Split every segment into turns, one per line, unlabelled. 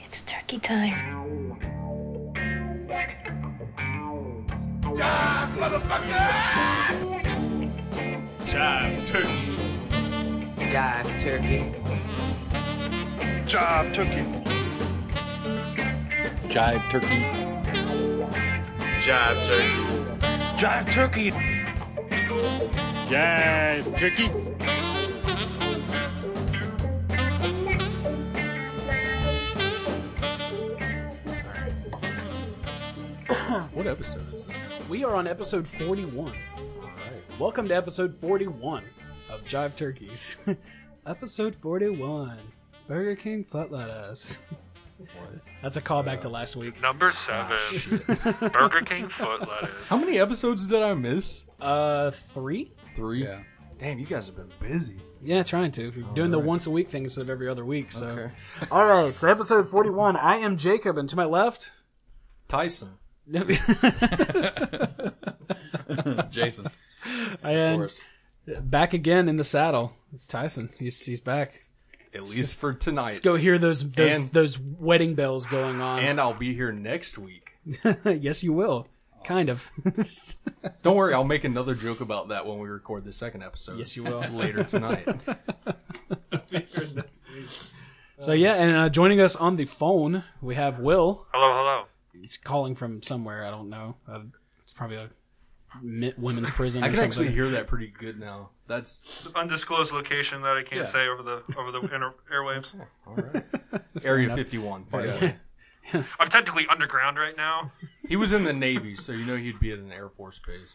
It's turkey time.
Jive, motherfucker!
Jive turkey.
Jive turkey.
Jive turkey.
Jive turkey.
Jive turkey.
Jive turkey!
Jive turkey.
What episode is this?
We are on episode 41. Welcome to episode 41 of Jive Turkeys. Episode 41. Burger King foot lettuce. That's a callback to last week.
Number 7. Burger King foot lettuce.
How many episodes did I miss?
3?
3?
Yeah.
Damn, you guys have been busy.
Yeah, trying to. We're doing the once a week thing instead of every other week. So, all right. So episode 41. I am Jacob, and to my left,
Tyson.
Jason.
and back again in the saddle. It's Tyson. He's back.
At least for tonight.
Let's go hear those wedding bells going on.
And I'll be here next week.
Yes, you will. Kind of.
Don't worry, I'll make another joke about that when we record the second episode.
Yes, you will.
Later tonight.
So yeah, and joining us on the phone, we have Will.
Hello, hello.
He's calling from somewhere, I don't know. It's probably a women's prison.
I
or
can
something.
actually hear that pretty good now. That's
Undisclosed location that I can't say over the airwaves.
all right. Area 51. By the way.
I'm technically underground right now.
He was in the Navy, so you know he'd be at an Air Force base.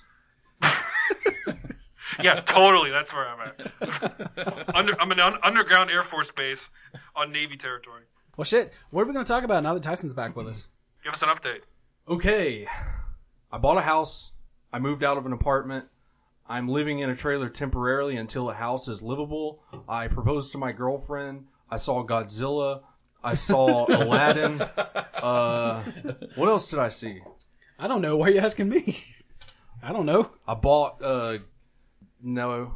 Yeah, totally. That's where I'm at. I'm in an underground Air Force base on Navy territory.
Well, shit. What are we going to talk about now that Tyson's back with us?
Give us an update.
Okay, I bought a house. I moved out of an apartment. I'm living in a trailer temporarily until the house is livable. I proposed to my girlfriend. I saw Godzilla. I saw Aladdin. What else did I see?
I don't know. Why are you asking me? I don't know.
I bought, no.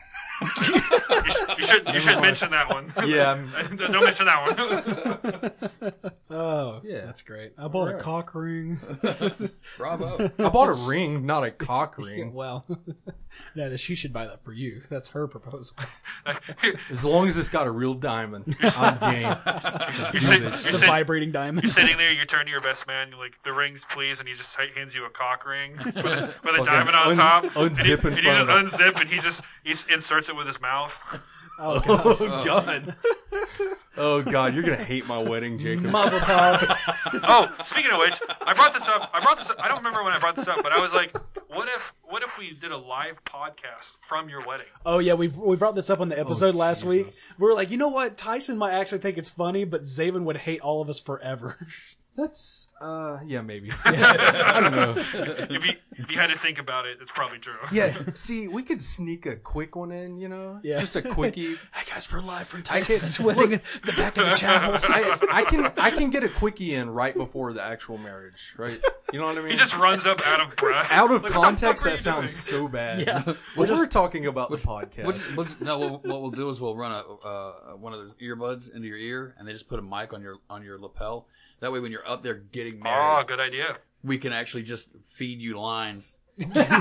You should mention that one.
Yeah.
Don't mention that one.
Oh,
Yeah.
that's great. I bought a cock ring.
Bravo.
I bought a ring, not a cock ring.
Well, no, she should buy that for you. That's her proposal.
As long as it's got a real diamond, I'm game. Let's do this.
The vibrating diamond.
You're sitting there, you turn to your best man, you're like, the rings, please, and he just hands you a cock ring with a diamond on top.
Unzip in
and you
front
just
of
unzip, and he inserts it with his mouth.
Oh, God.
Oh, God. Oh, God. You're going to hate my wedding, Jacob.
Mazel tov.
Oh, speaking of which, I brought this up. I don't remember when I brought this up, but I was like, what if we did a live podcast from your wedding?
Oh, yeah, we brought this up on the episode last week.
Jesus.
We were like, you know what? Tyson might actually think it's funny, but Zaven would hate all of us forever.
That's, yeah, maybe. I don't know.
If you had to think about it, it's probably true.
Yeah, see, we could sneak a quick one in, you know?
Yeah.
Just a quickie.
Hey, guys, we're live from Tyson's wedding in the back of the chapel.
I can get a quickie in right before the actual marriage, right? You know what I mean?
He just runs up out of breath.
Out of
Like, what the
context,
fuck are
that
you doing?
sounds so bad.
Yeah.
We're talking about the podcast.
What we'll do is we'll run one of those earbuds into your ear, and they just put a mic on your lapel. That way, when you're up there getting
Oh,
married,
good idea.
we can actually just feed you lines,
Feed me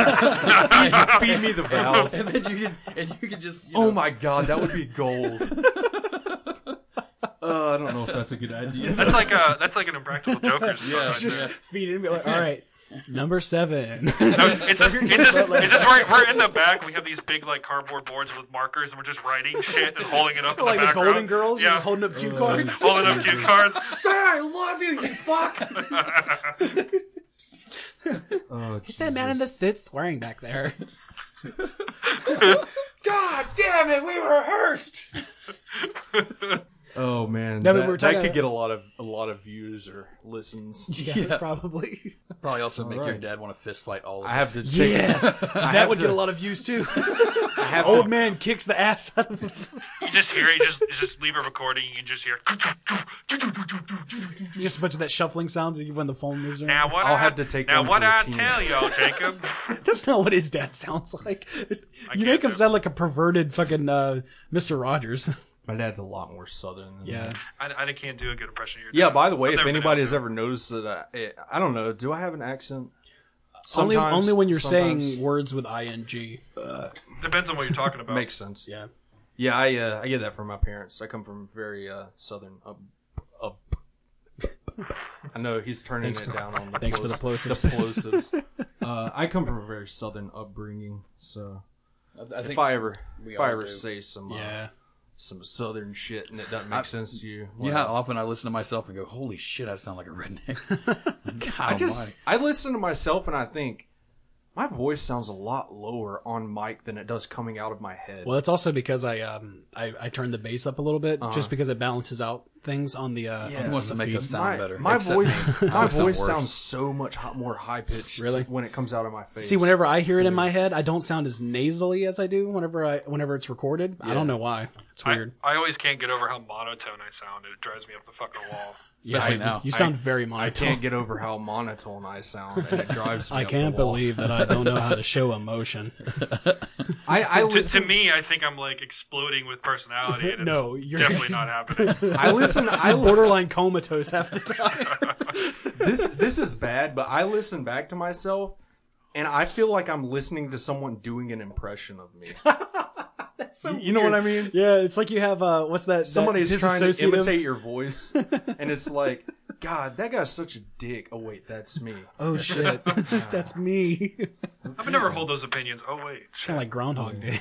the vows.
and then you can just.
Oh my God, that would be gold. I don't know if that's a good idea.
That's like an Impractical Jokers.
Yeah,
Just feed it and be like, all right, number 7.
No, it's just we're in the back. We have these big like cardboard boards with markers, and we're just writing shit and holding it up.
Like
in the
the Golden
background.
Girls,
Yeah,
just holding up cue cards.
holding up cue cards.
Sir, I love you, you fuck.
Oh,
Who's that man in the suit swearing back there?
God damn it, we rehearsed. Oh man,
No, but
that,
we're talking
that could
about-
get a lot of views or listens.
Yeah, probably.
Probably also make your
right.
dad want to fist fight all of us.
I have to take
Yes,
I
that
have
would
to-
get a lot of views too.
I have
Old
to,
man kicks the ass out of him.
You just hear it. You just leave a recording. You can just hear.
Just a bunch of that shuffling sounds when the phone moves around.
Now what?
I'll have to take
Now
one
what
for the
I
team.
tell y'all, Jacob.
That's not what his dad sounds like. You
can't
make him
do it.
sound like a perverted fucking Mr. Rogers.
My dad's a lot more southern than
Yeah.
that.
I can't do a good impression of your
Yeah,
dad.
by the way,
I've
if
never been
anybody
able
has
to.
ever noticed that I don't know, do I have an accent?
Only when you're
Sometimes.
saying words with ing.
Depends on what you're talking about.
Makes sense.
Yeah.
Yeah, I get that from my parents. I come from very southern up. I know he's turning it down on the
Thanks for the plosives.
plosives. I come from a very southern upbringing, so
I think
if I ever
do.
say some
Yeah.
some southern shit and it doesn't make sense to you,
You know how often I listen to myself and go, "Holy shit, I sound like a redneck." God,
I listen to myself and I think my voice sounds a lot lower on mic than it does coming out of my head.
Well, it's also because I turned the bass up a little bit,
Uh-huh.
just because it balances out things on the.
he wants to make us sound better.
My
Except
voice,
me. I
my
always sound
voice
worse.
sounds so much more high pitched.
Really?
when it comes out of my face.
See, whenever I hear it in my head, I don't sound as nasally as I do whenever it's recorded. I don't know why. It's weird.
I always can't get over how monotone I sound. It drives me up the fucking wall.
Especially now.
You sound very
I
monotone.
can't get over how monotone I sound, and it drives me.
I
up
can't
the wall.
believe that I don't know how to show emotion.
I
To
listen.
me, I think I'm like exploding with personality. And
No,
it's
you're
definitely not happening.
I listen.
I'm borderline comatose half the time.
This is bad, but I listen back to myself, and I feel like I'm listening to someone doing an impression of me. You know what I mean?
Yeah, it's like you have what's that?
Somebody's
that
trying to
disassociative-
imitate your voice, and it's like, God, that guy's such a dick. Oh wait, that's me.
Oh shit, that's me.
I would never hold those opinions. Oh wait,
Kind of like Groundhog Day.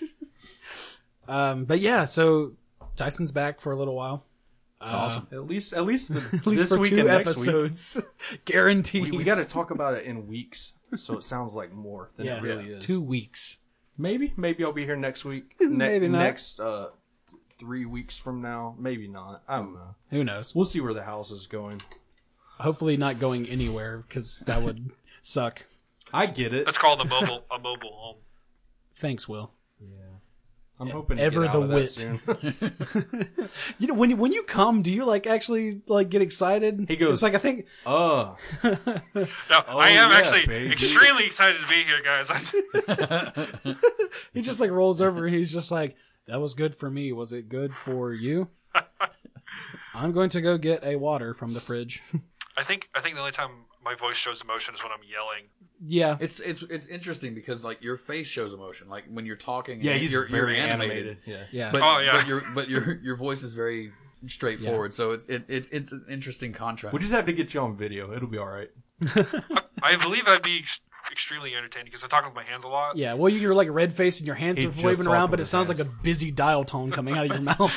But yeah, so Tyson's back for a little while.
Awesome.
At least
At least
this
for
week
2
and next week.
episodes, guaranteed.
We got to talk about it in weeks, so it sounds like more than it really is.
2 weeks.
Maybe I'll be here next week.
Maybe not.
Next 3 weeks from now. Maybe not. I don't know.
Who knows?
We'll see where the house is going.
Hopefully not going anywhere because that would suck.
I get it.
that's called a mobile home.
Thanks, Will.
I'm hoping to
Ever
get out
the
of
wit.
that soon.
You know, when you come, do you actually get excited?
He goes,
It's like I think.
No, I am
yeah,
actually
baby.
extremely excited to be here, guys.
He just rolls over and he's just like, "That was good for me. Was it good for you?" I'm going to go get a water from the fridge.
I think the only time my voice shows emotion is when I'm yelling.
Yeah.
It's interesting because like your face shows emotion. Like when you're talking,
Yeah, he's
you're
very
animated.
Yeah.
Yeah.
But,
Oh, yeah.
but your voice is very straightforward. So it's an interesting contrast.
We just have to get you on video. It'll be all right.
I believe I'd be extremely entertaining because I talk with my hands a lot.
Yeah, well, you're red faced and your hands
He
are
just
waving
talked
around,
with
but it
his
sounds
hands.
like a busy dial tone coming out of your mouth.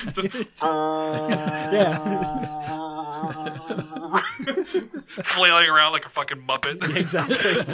Yeah,
Flailing around like a fucking Muppet.
exactly.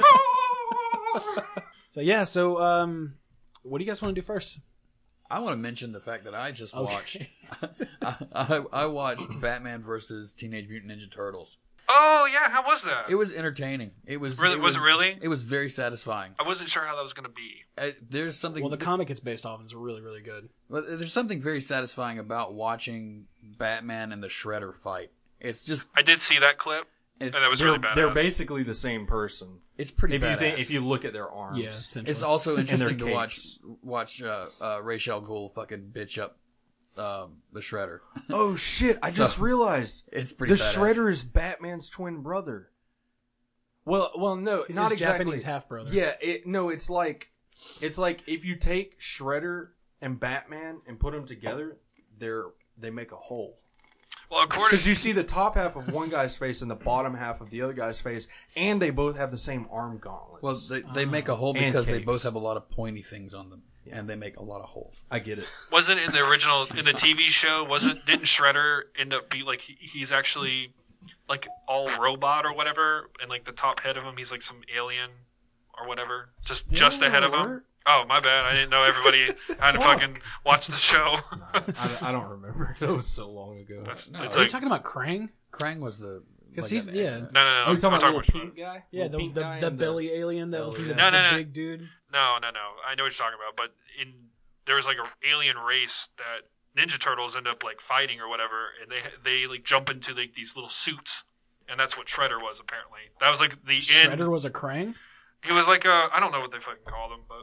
So what do you guys want to do first?
I want to mention the fact that I just
Okay.
watched. I watched Batman versus Teenage Mutant Ninja Turtles.
Oh yeah, how was that?
It was entertaining. It was
Really- was it really?
It was very satisfying.
I wasn't sure how that was going to be.
There's something.
Well, the comic it's based off is really, really good.
Well, there's something very satisfying about watching Batman and the Shredder fight. It's just
I did see that clip, and
it's
that was really badass.
They're basically the same person.
it's pretty
If
badass.
if you look at their arms.
Yeah, essentially.
It's also interesting
their
to
capes.
watch Ra's al Ghul fucking bitch up the Shredder.
Oh shit! I just realized
It's pretty
the
badass.
Shredder is Batman's twin brother. Well, no,
He's
not
his
exactly.
Japanese half brother.
Yeah, it's like if you take Shredder and Batman and put them together, they make a whole.
Well, according
Because you see the top half of one guy's face and the bottom half of the other guy's face, and they both have the same arm gauntlets.
Well, they make a hole
And
because they
capes.
both have a lot of pointy things on them, and they make a lot of holes.
I get it.
wasn't in the original in the TV show. Didn't Shredder end up be like he's actually like all robot or whatever, and like the top head of him, he's like some alien or whatever, just ahead of him.
alert.
Oh, my bad. I didn't know everybody had to fucking watch the show.
I don't remember. It was so long ago.
It's
Are you
like,
talking about Krang?
Krang was the
Because
like
he's
that-
no.
Are you talking
I'm
about the little
Shredder.
pink guy?
Yeah,
Little pink guy
the
and
belly alien that was in the
yeah.
No.
big dude.
No. I know what you're talking about, but there was like an alien race that Ninja Turtles end up like fighting or whatever, and they like jump into like these little suits, and that's what Shredder was apparently. That was like the end.
Shredder was a Krang?
He was like I don't know what they fucking called him, but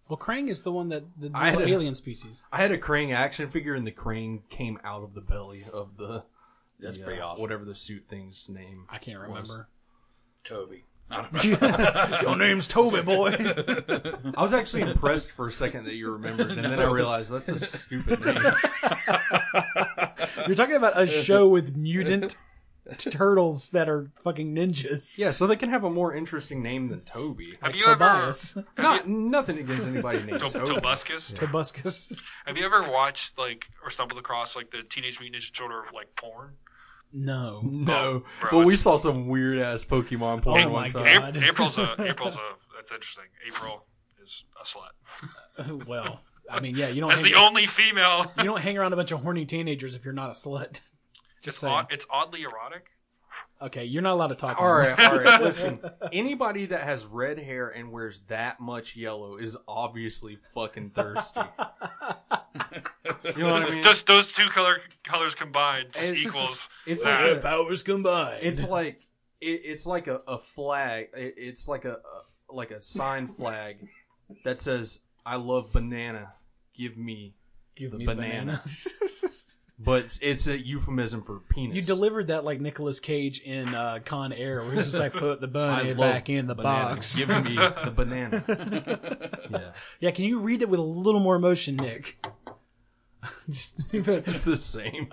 Well, Krang is the one that the
I had a-
alien species.
I had a Krang action figure, and the Krang came out of the belly of the.
That's pretty awesome.
Whatever the suit thing's name.
I can't remember.
Toby. I don't know.
Your name's Toby, boy.
I was actually impressed for a second that you remembered, and then I realized that's a stupid name.
You're talking about a show with mutant turtles that are fucking ninjas.
Yeah, so they can have a more interesting name than Toby.
Have you
Tobias.
Nothing against anybody named Toby.
Tobuscus?
Tobuscus.
Have you ever watched or stumbled across the Teenage Mutant Ninja Turtle porn?
No.
No,
bro,
but we
it's-
saw some weird ass Pokemon porn
Oh
one
my
time.
God.
April's a that's interesting. April is a slut.
Well, I mean, yeah, you don't
As the only female.
you don't hang around a bunch of horny teenagers if you're not a slut. Just saying.
It's oddly erotic.
Okay, you're not allowed to talk.
All
anymore.
right. Listen, anybody that has red hair and wears that much yellow is obviously fucking thirsty. You know what I mean?
Just those two colors combined
It's-
equals
It's
that.
like
Powers combined.
it's like it's like a flag. It's like a sign flag that says "I love banana. Give me
Give
the
me
banana." But it's a euphemism for penis.
You delivered that like Nicolas Cage in Con Air, where he's just like, put the
I
bunny
love
back in the
banana.
box.
Give me the banana. Yeah,
Yeah, can you read it with a little more emotion, Nick? Just,
it's the same.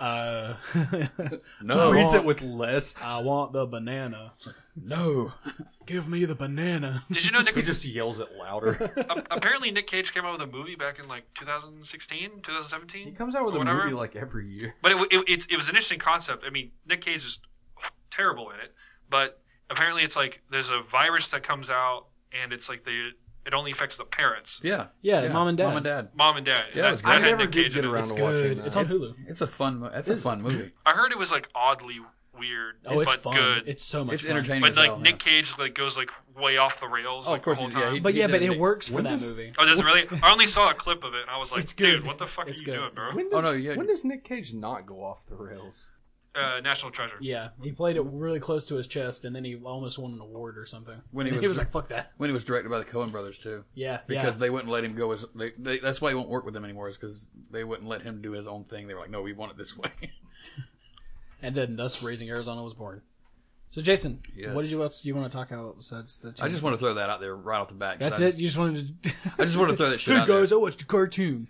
No.
Reads it with less.
I want the banana.
No.
Give me the banana.
Did you know
He just yells it louder.
apparently Nick Cage came out with a movie back in 2016,
He
2017?
comes out with
or
a
whatever.
movie like every year.
But it was an interesting concept. I mean, Nick Cage is terrible in it, but apparently it's like there's a virus that comes out, and it's like it only affects the parents,
Yeah.
Yeah, mom and dad.
Mom and dad.
mom and dad.
Yeah, it was
That
good.
I
had
never
Nick
did
Cage
get
in it.
around
It's
to watching
good.
that.
It's on Hulu.
It's a fun. That's a fun movie.
I heard it was oddly weird,
Oh, it's
but
fun.
good.
It's so much
It's
fun.
entertaining.
But
as hell,
Nick
yeah.
Cage goes way off the rails.
Oh, of course
the
he-
whole
yeah,
time.
he-
But yeah,
did
but
it.
it works for
When
that
does-
movie.
Oh, does it really? I only saw a clip of it, and I was like,
It's good.
dude, what the fuck
It's
are you
good.
doing, bro?
When
Oh,
does,
no, yeah.
when does Nick Cage not go off the rails?
National Treasure.
Yeah, he played it really close to his chest, and then he almost won an award or something.
When
he
he was-
was like, "Fuck that."
When he was directed by the Coen brothers too.
Yeah,
Because
yeah.
they wouldn't let him go as that's why he won't work with them anymore. Is because they wouldn't let him do his own thing. They were like, no, we want it this way.
And then thus Raising Arizona was born. So Jason,
Yes.
what else do you want to talk about besides the?
I just want to throw that out there right off the bat. 'cause
That's
I
it.
just-
You just wanted to.
I just want to throw that shit
Hey
out there.
guys, I watched a cartoon.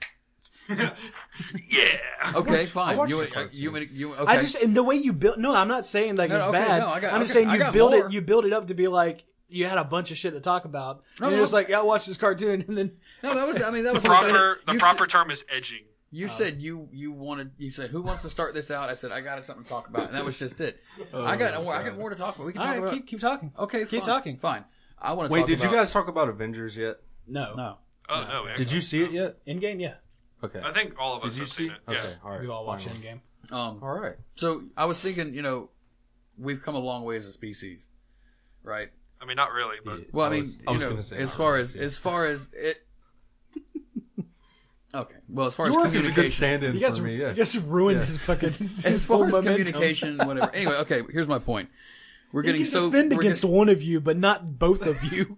Yeah.
Okay,
I
fine.
watched
You,
the
okay.
cartoon.
Okay.
I just and the way you built. No, I'm not saying like
No,
it's
okay,
bad.
no, I got-
I'm just
okay,
saying
I
you
got
build
more.
it. You build it up to be like you had a bunch of shit to talk about.
No,
and
no.
you're just like, yeah, I watched this cartoon, and then
no, that was. I mean, that was
The
you
proper
said-
term is edging.
You said you wanted. You said who wants to start this out? I said I got something to talk about, and that was just it. I got more to talk about. We can
all
talk
right,
about.
keep talking.
Okay,
keep
fine,
talking.
Fine. I want to.
Wait,
talk
did you
about-
guys talk about Avengers yet?
No,
No.
Oh no.
Did you see it yet?
Endgame, yeah,
Okay.
I think all of us
Did you
have
see?
seen it. Yeah.
Okay, all right.
we've all watched
finally.
Endgame.
All right.
So I was thinking, we've come a long way as a species, right?
I mean, not really, but
Well, I mean,
I was
you know,
gonna say
as
not
far
really,
as far as it. Okay. Well, as far as
Your work is a good
communication,
stand-in
You guys,
for me. Yeah.
you guys ruined
Yeah.
his fucking.
as
his
far
whole
as
momentum.
communication, whatever. Anyway, okay. Here's my point. We're
You
getting
can
so
defend
we're
against
get-
one of you, but not both of you.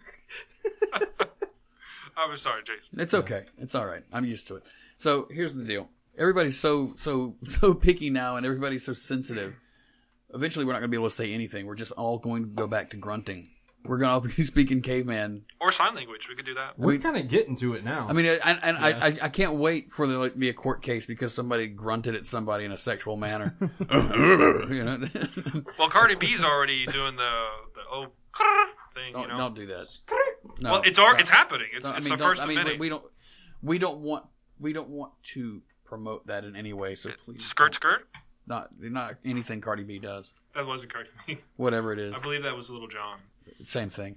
I'm sorry, Jason.
It's okay. It's all right. I'm used to it. So here's the deal. Everybody's so picky now, and everybody's so sensitive. Eventually, we're not going to be able to say anything. We're just all going to go back to grunting. We're going to all be speaking caveman.
Or sign language. We could do that.
We're kind of getting to it now.
I mean, I can't wait for there to be a court case because somebody grunted at somebody in a sexual manner. You know?
Well, Cardi B's already doing the thing. You know.
Don't do that. No,
Well, it's happening. It's the first of many.
we don't want to promote that in any way. So please,
Skirt.
not anything Cardi B does.
That wasn't Cardi B.
Whatever it is,
I believe that was Little John.
same thing.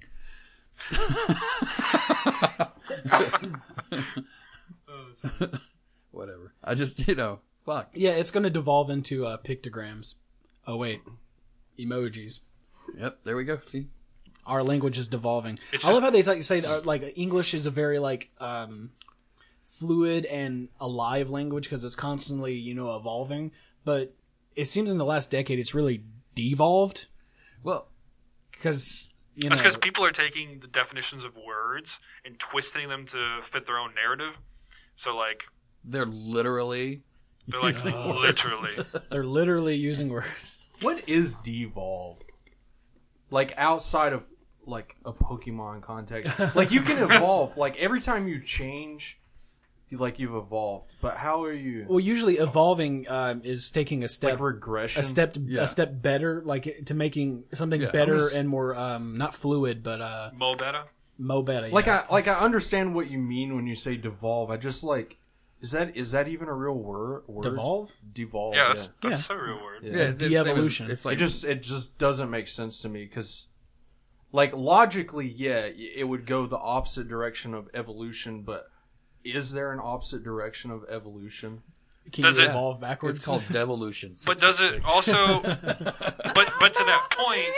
Whatever. I just fuck.
Yeah, it's going to devolve into pictograms. Oh wait, emojis.
Yep, there we go. See,
Our language is devolving.
It's
I love how they say English is a very fluid and alive language because it's constantly evolving. But it seems in the last decade it's really devolved
well,
because you
That's
know,
because people are taking the definitions of words and twisting them to fit their own narrative. So, like,
They're literally
they're like, literally.
they're literally using words.
What is devolve? Like outside of like a Pokemon context, like you can evolve. Like every time you change, you've evolved. But how are you?
Well, usually evolving is taking a step,
Like regression.
a step better, like to making something
Yeah,
better
I'm just-
and more not fluid, but
Mo Beta?
mo better.
Like
yeah.
I understand what you mean when you say devolve. I just like is that even a real word?
Devolve?
Devolve.
Yeah,
Yeah.
that's a real word.
Yeah.
it's the same as-
De-evolution.
It's like
It just doesn't make sense to me because, like logically, yeah, it would go the opposite direction of evolution. But is there an opposite direction of evolution?
Can
Does
you
it-
evolve backwards?
it's called devolution.
But does it
666.
also? but to that point,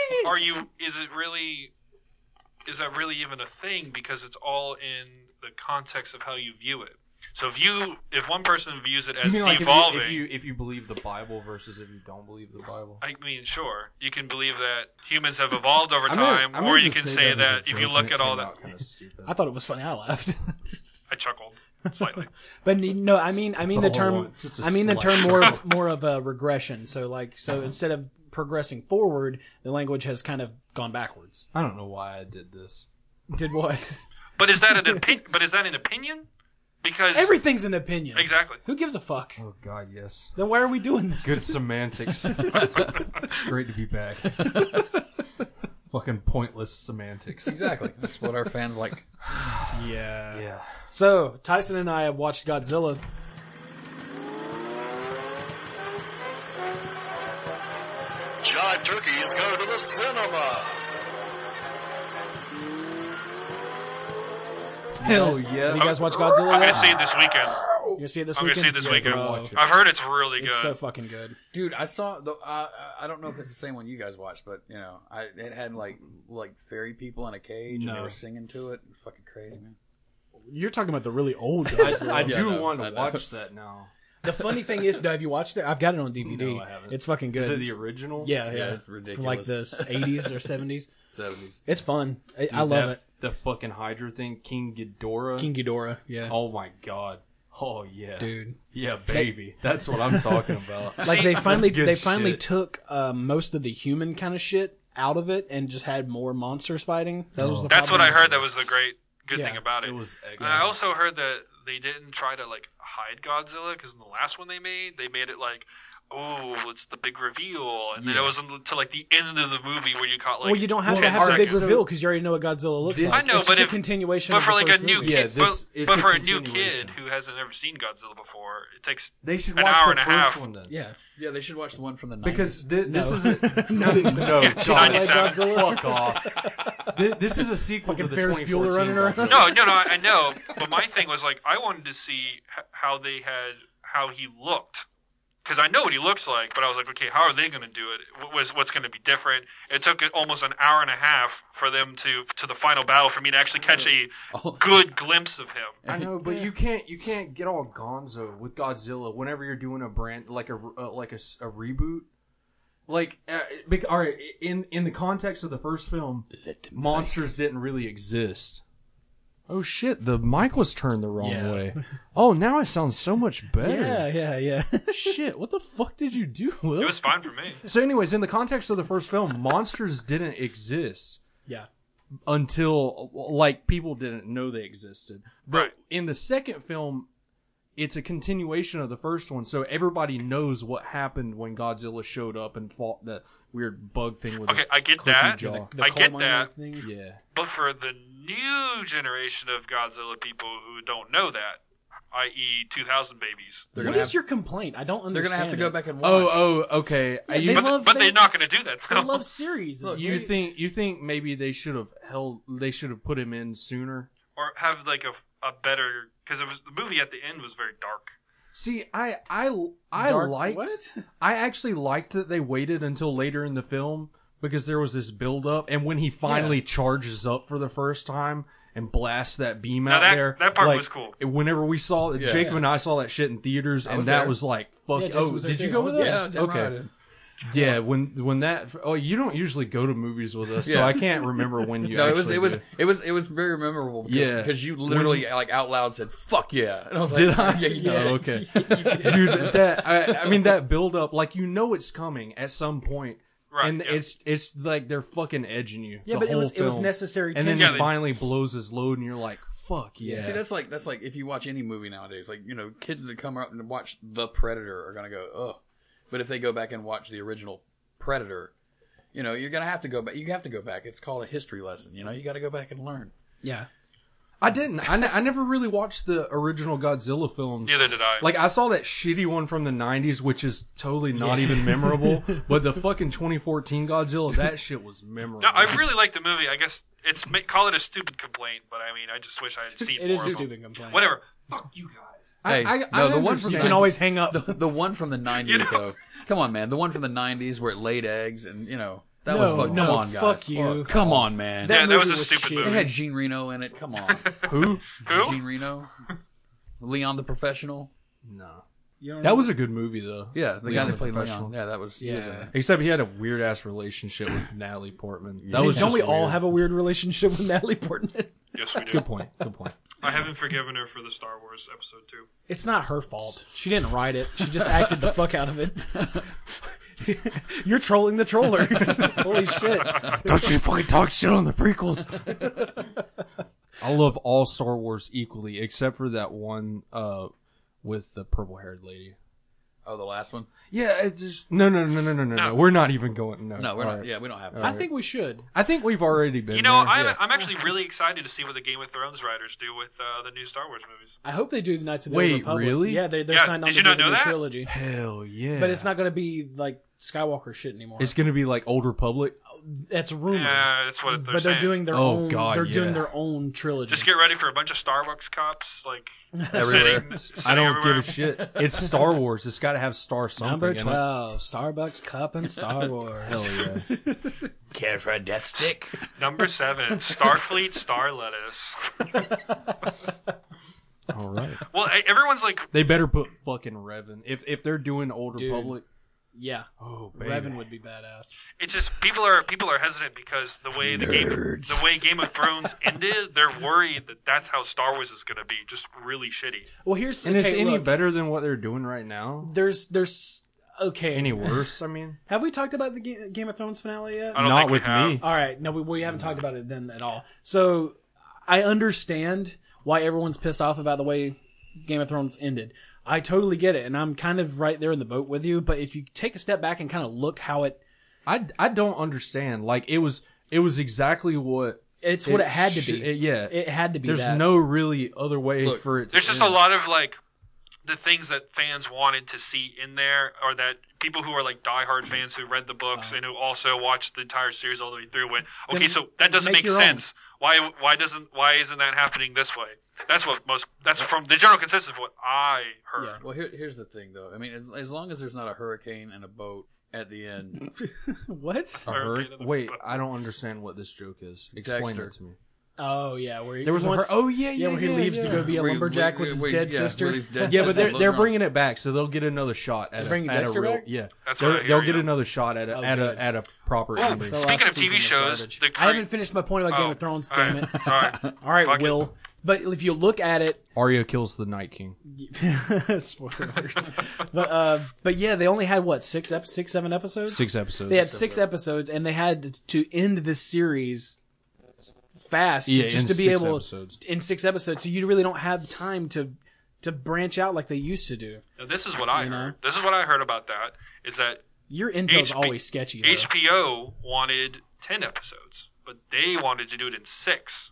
is that really even a thing? Because it's all in the context of how you view it. So if one person views it as
You mean like
devolving,
if you believe the Bible versus if you don't believe the Bible?
I mean, sure, you can believe that humans have evolved over
I
time,
meant
or
to
you can say
was a
that if
joke
you
and
look
it
at all
came
that.
out kinda stupid.
I thought it was funny. I laughed.
I chuckled slightly.
But no, I mean
That's
the
all I
term.
want. Just a
I mean the
slight
term more of a regression. So instead of progressing forward, the language has kind of gone backwards.
I don't know why I did this.
Did what?
But is that an opinion? Because
Everything's an opinion.
exactly.
Who gives a fuck?
Oh God, yes.
Then why are we doing this?
Good semantics. It's great to be back. Fucking pointless semantics.
Exactly. That's what our fans like.
Yeah.
Yeah.
So Tyson and I have watched Godzilla.
Jive turkeys go to the cinema.
Hell
Have
yeah.
you guys watched Godzilla
I'm
yet?
gonna see it this weekend.
You gonna see it this
I'm gonna
weekend?
see it this
Yeah,
weekend.
go watch it.
I've heard it's really good.
It's so fucking good.
Dude, I saw the. I don't know if it's the same one you guys watched, but you know, it had like fairy people in a cage and they
No.
were singing to it. Fucking crazy, man.
You're talking about the really old
I
Godzilla.
do
no,
want
I
to
know.
watch that now.
The funny thing is, though, have you watched it? I've got it on DVD.
No, I haven't.
It's fucking good.
Is it the original?
Yeah,
Yeah,
yeah.
it's ridiculous.
Like the 80s or 70s.
70s.
It's fun. I
Dude,
love it.
The fucking Hydra thing, King Ghidorah.
King Ghidorah. Yeah.
Oh my God. Oh yeah.
Dude.
Yeah, baby. That's what I'm talking about.
Like they
That's
finally
good shit.
took most of the human kind of shit out of it and just had more monsters fighting. That was the
That's what I
problem.
heard. That was the good
Yeah,
thing about it.
It was
And
excellent.
I also heard that they didn't try to like hide Godzilla because in the last one they made it like, oh, it's the big reveal, and then it was until like the end of the movie where you caught like.
Well, you don't have to
10
have a big
seconds.
reveal because you already know what Godzilla looks
This-
like.
I know,
it's
but
just
if-
a continuation.
But
of
for
the
like a
first
new
movie.
Yeah,
kid,
this is
but
a
for a new
continuation.
kid who hasn't ever seen Godzilla before, it takes
They should
an
watch
hour
the
and a
first
half.
one then.
Yeah.
Yeah, they should watch the one from the 90s.
Because this
No.
is a no,
Yeah,
John,
97.
Godzilla.
fuck off. This is a sequel to
Fucking
the
Ferris
2014
Bueller running around.
Godzilla.
No, I know. But my thing was like, I wanted to see how he looked. Because I know what he looks like, but I was like, okay, how are they going to do it? What's going to be different? It took almost an hour and a half for them to the final battle for me to actually catch a good glimpse of him.
I know, but you can't get all gonzo with Godzilla whenever you're doing a brand like a reboot. Like, all right, in the context of the first film, monsters didn't really exist. Oh shit, the mic was turned the wrong
Yeah.
way. Oh, now I sound so much better.
Yeah.
Shit, what the fuck did you do, Will?
It was fine for me.
So anyways, in the context of the first film, monsters didn't exist
Yeah.
until, like, people didn't know they existed. But
Right.
in the second film, it's a continuation of the first one, so everybody knows what happened when Godzilla showed up and fought the weird bug thing with
Okay,
the
I get
cliffy
that.
jaw.
The
I
coal
get
miner
that.
things.
Yeah.
But for the new generation of Godzilla people who don't know that, i.e. 2000 babies.
They're
What
gonna
is
have,
your complaint? I don't
they're
understand.
gonna have to go
it.
back and watch.
Oh, okay.
Yeah,
You,
they love-
But they're not going to do that.
They love series.
Look,
you think maybe they should have put him in sooner?
Or have like a better, because the movie at the end was very dark.
See, I
Dark-
liked.
what?
I actually liked that they waited until later in the film because there was this build up, and when he finally charges up for the first time and blasts that beam
Now
out there,
that part
like,
was cool.
Whenever we saw Jacob and I saw that shit in theeters, and
was
that
there.
was like, fuck.
Yeah, Jason
oh,
was there
did you
too.
go with
Yeah,
us?
damn right I
Okay.
did.
Yeah, when that. Oh, you don't usually go to movies with us, so
Yeah.
I can't remember when you.
No,
actually
it was very memorable.
Yeah.
Because you literally like out loud said "fuck yeah," and I was like,
Did I?
Yeah, you did.
Oh, okay. Dude, I mean that build up, like it's coming at some point,
Right,
and
yeah.
it's like they're fucking edging you.
Yeah,
the
but
whole
it was
film.
necessary.
And then
Yeah,
he
they-
finally blows his load, and you're like, "Fuck yeah!"
See, that's like if you watch any movie nowadays, like kids that come up and watch The Predator are gonna go ugh, but if they go back and watch the original Predator, you're gonna have to go back. You have to go back. It's called a history lesson. You got to go back and learn.
Yeah.
I didn't. I never really watched the original Godzilla films.
Neither did I.
Like, I saw that shitty one from the 90s, which is totally not even memorable. But the fucking 2014 Godzilla, that shit was memorable.
No, I really like the movie. I guess call it a stupid complaint, but I mean, I just wish I had seen
It
more
is a
of them.
stupid complaint.
Whatever. Fuck you guys.
Hey, no, the one from
You
the
can always hang up.
the one from the 90s though. Come on, man. The one from the 90s where it laid eggs and that was fuck. Come on, guys.
fuck you.
Come on, man.
That
Yeah, that was
movie
a stupid
shit.
It
movie.
had Jean Reno in it. Come on.
Who?
Who?
Jean Reno. Leon the Professional.
No.
You don't
That
know?
was a good movie, though.
Yeah, the
Leon
guy
the
that played
Professional.
Leon. Yeah, that was. He was in
Yeah.
it.
Except he had a weird ass relationship with Natalie Portman. That
Hey,
was
don't
just
we all
weird.
have a weird relationship with Natalie Portman?
Yes, we do.
Good point. Good point.
I haven't forgiven her for the Star Wars episode 2.
It's not her fault. She didn't write it. She just acted the fuck out of it. You're trolling the troller. Holy shit.
Don't you fucking talk shit on the prequels. I love all Star Wars equally, except for that one with the purple-haired lady.
Oh, the last one?
Yeah, it's just no. We're not even going.
No, we're
All
not.
right.
Yeah, we don't have to.
I think we should.
I think we've already been.
You know,
there.
I'm actually really excited to see what the Game of Thrones writers do with the new Star Wars movies.
I hope they do the Knights of the
Wait,
Old Republic.
really?
Yeah, they're
Yeah,
signed on
did
to
you
do
not
the
know
new
that?
trilogy.
Hell yeah!
But it's not going to be like Skywalker shit anymore.
It's going to be like Old Republic.
That's rumored.
Yeah, that's what they're
But they're
saying.
doing their
Oh,
own.
God,
they're
yeah.
doing their own trilogy.
Just get ready for a bunch of Starbucks cops, like
Everywhere.
sitting
I don't
everywhere.
give a shit. It's Star Wars. It's got to have Star something.
Number
in it.
12, Starbucks cup and Star Wars.
Hell yeah!
Care for a death stick?
Number 7, Starfleet Star Lettuce.
All right.
Well, everyone's like,
They better put fucking Revan. If they're doing Old
Dude.
Republic.
Yeah,
Oh, baby.
Revan would be badass.
it's just people are hesitant because the way the way Game of Thrones ended, they're worried that that's how Star Wars is going to be, just really shitty.
Well, here's
And it's
okay,
any
look,
better than what they're doing right now?
There's okay.
Any worse? I mean,
Have we talked about the Game of Thrones finale yet?
I don't
not
think we
with
have.
me.
All right, no, we haven't talked about it then at all. So I understand why everyone's pissed off about the way Game of Thrones ended. I totally get it, and I'm kind of right there in the boat with you. But if you take a step back and kind of look how it,
I don't understand. Like it was exactly what
it's what it had to be.
yeah,
It had to be.
there's
that.
no really other way
Look,
for it. To
There's just a
end.
lot of like the things that fans wanted to see in there, or that people who are like diehard fans who read the books and who also watched the entire series all the way through went, okay,
Then
so that doesn't
make
make
your
sense. Why isn't that happening this way? That's from the general consensus of what I heard.
Yeah.
Well, here's the thing, though. I mean, as long as there's not a hurricane and a boat at the end,
What?
A Wait, I don't understand what this joke is. Explain
Dexter.
it to me.
Oh yeah, where he
There was a
wants,
oh yeah,
where he leaves to go be a
Where he-
lumberjack
where-
with his
where-
dead
yeah,
sister.
with his dead
Yeah, but
sister.
they're bringing it back, so they'll get another shot at
Bringing
a, at
Dexter
a real
back?
yeah.
That's what I hear,
They'll get
yeah.
another shot at a
Oh,
at
good.
a at a proper
Oh,
ending.
So
Speaking
last
of TV
season was
shows,
garbage.
the
I haven't finished my point about Game of Thrones. Damn it!
All right.
All right,
Fuck it.
Will. But if you look at it,
Arya kills the Night King.
spoiler alerts. But yeah, they only had what 7 episodes.
6 episodes.
They had 6 episodes, and they had to end this series fast
Yeah,
just
in
to be
6
able
episodes.
in 6 episodes. So you really don't have time to branch out like they used to do.
Now, this is what I
You know?
heard. This is what I heard about that. Is that
Your intel's
HP
always sketchy. Though.
HBO wanted 10 episodes, but they wanted to do it in 6.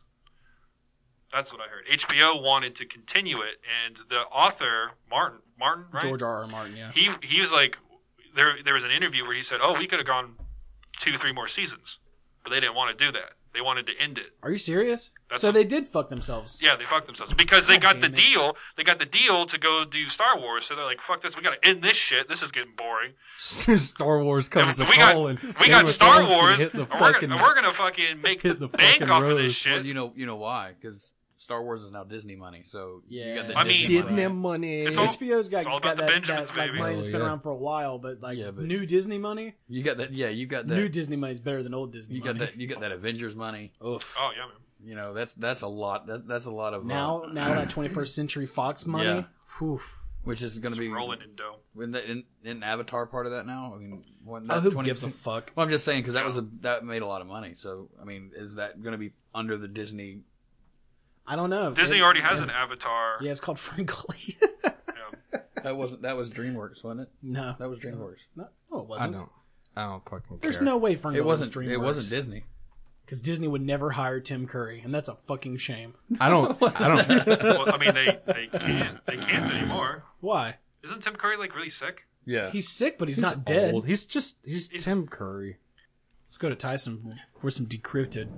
That's what I heard. HBO wanted to continue it, and the author Martin, right?
George R.R. Martin, yeah.
He was like, there was an interview where he said, "Oh, we could have gone 2-3 more seasons," but they didn't want to do that. They wanted to end it.
Are you serious?
That's
So
what-
they did fuck themselves.
Yeah, they fucked themselves because they
God
got the
damn it.
deal. They got the deal to go do Star Wars, so they're like, "Fuck this! We got to end this shit. This is getting boring."
Star Wars comes
And
a calling.
we got
Game of
Star
Thrones can
Wars,
hit the
and we're
fucking
gonna fucking make
hit the
bank
fucking
off of
road.
this shit.
Well, you know why? Because Star Wars is now Disney money, so
Yeah.
you got the
I mean,
Disney
Disney
money.
money.
It's all-
HBO's got
It's all
got
about the
that
Benjamins,
like
baby.
money that's
Oh,
been
yeah.
around for a while, but like
Yeah, but-
new Disney money,
You got that. Yeah, you got that.
new Disney money is better than old Disney
you
money.
got that. You got that Avengers money.
Oof.
Oh yeah, man.
You know, that's a lot. That's a lot of
Now that 21st Century Fox money,
Yeah.
oof.
which is going to be
Rolling in dough.
in Avatar part of that now. I mean, wasn't
Oh,
that
who
20
gives a fuck?
Well, I'm just saying because that made a lot of money. So I mean, is that going to be under the Disney?
I don't know.
Disney already has an Avatar.
Yeah, it's called Frankly.
Yeah.
That was DreamWorks, wasn't it?
no,
That was DreamWorks.
no, it
I
wasn't.
don't fucking care.
There's no way Frankly
It wasn't.
was DreamWorks.
It wasn't Disney.
because Disney would never hire Tim Curry, and that's a fucking shame.
I don't.
Well, I mean, they can't anymore.
Why?
Isn't Tim Curry like really sick?
Yeah.
He's sick, but he's
He's
not dead.
old. He's Tim Curry.
Let's go to Tyson for some decrypted.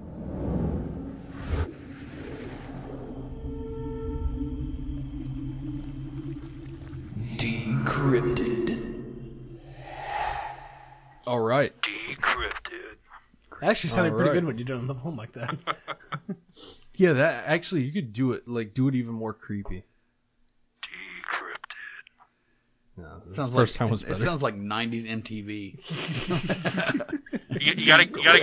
All right.
Decrypted.
That actually sounded pretty
Alright.
good when you're doing the phone like that.
Yeah, that actually you could do it. Like do it even more creepy.
Decrypted.
No, this
Sounds
first
like
time was
it
better.
sounds like '90s MTV.
You gotta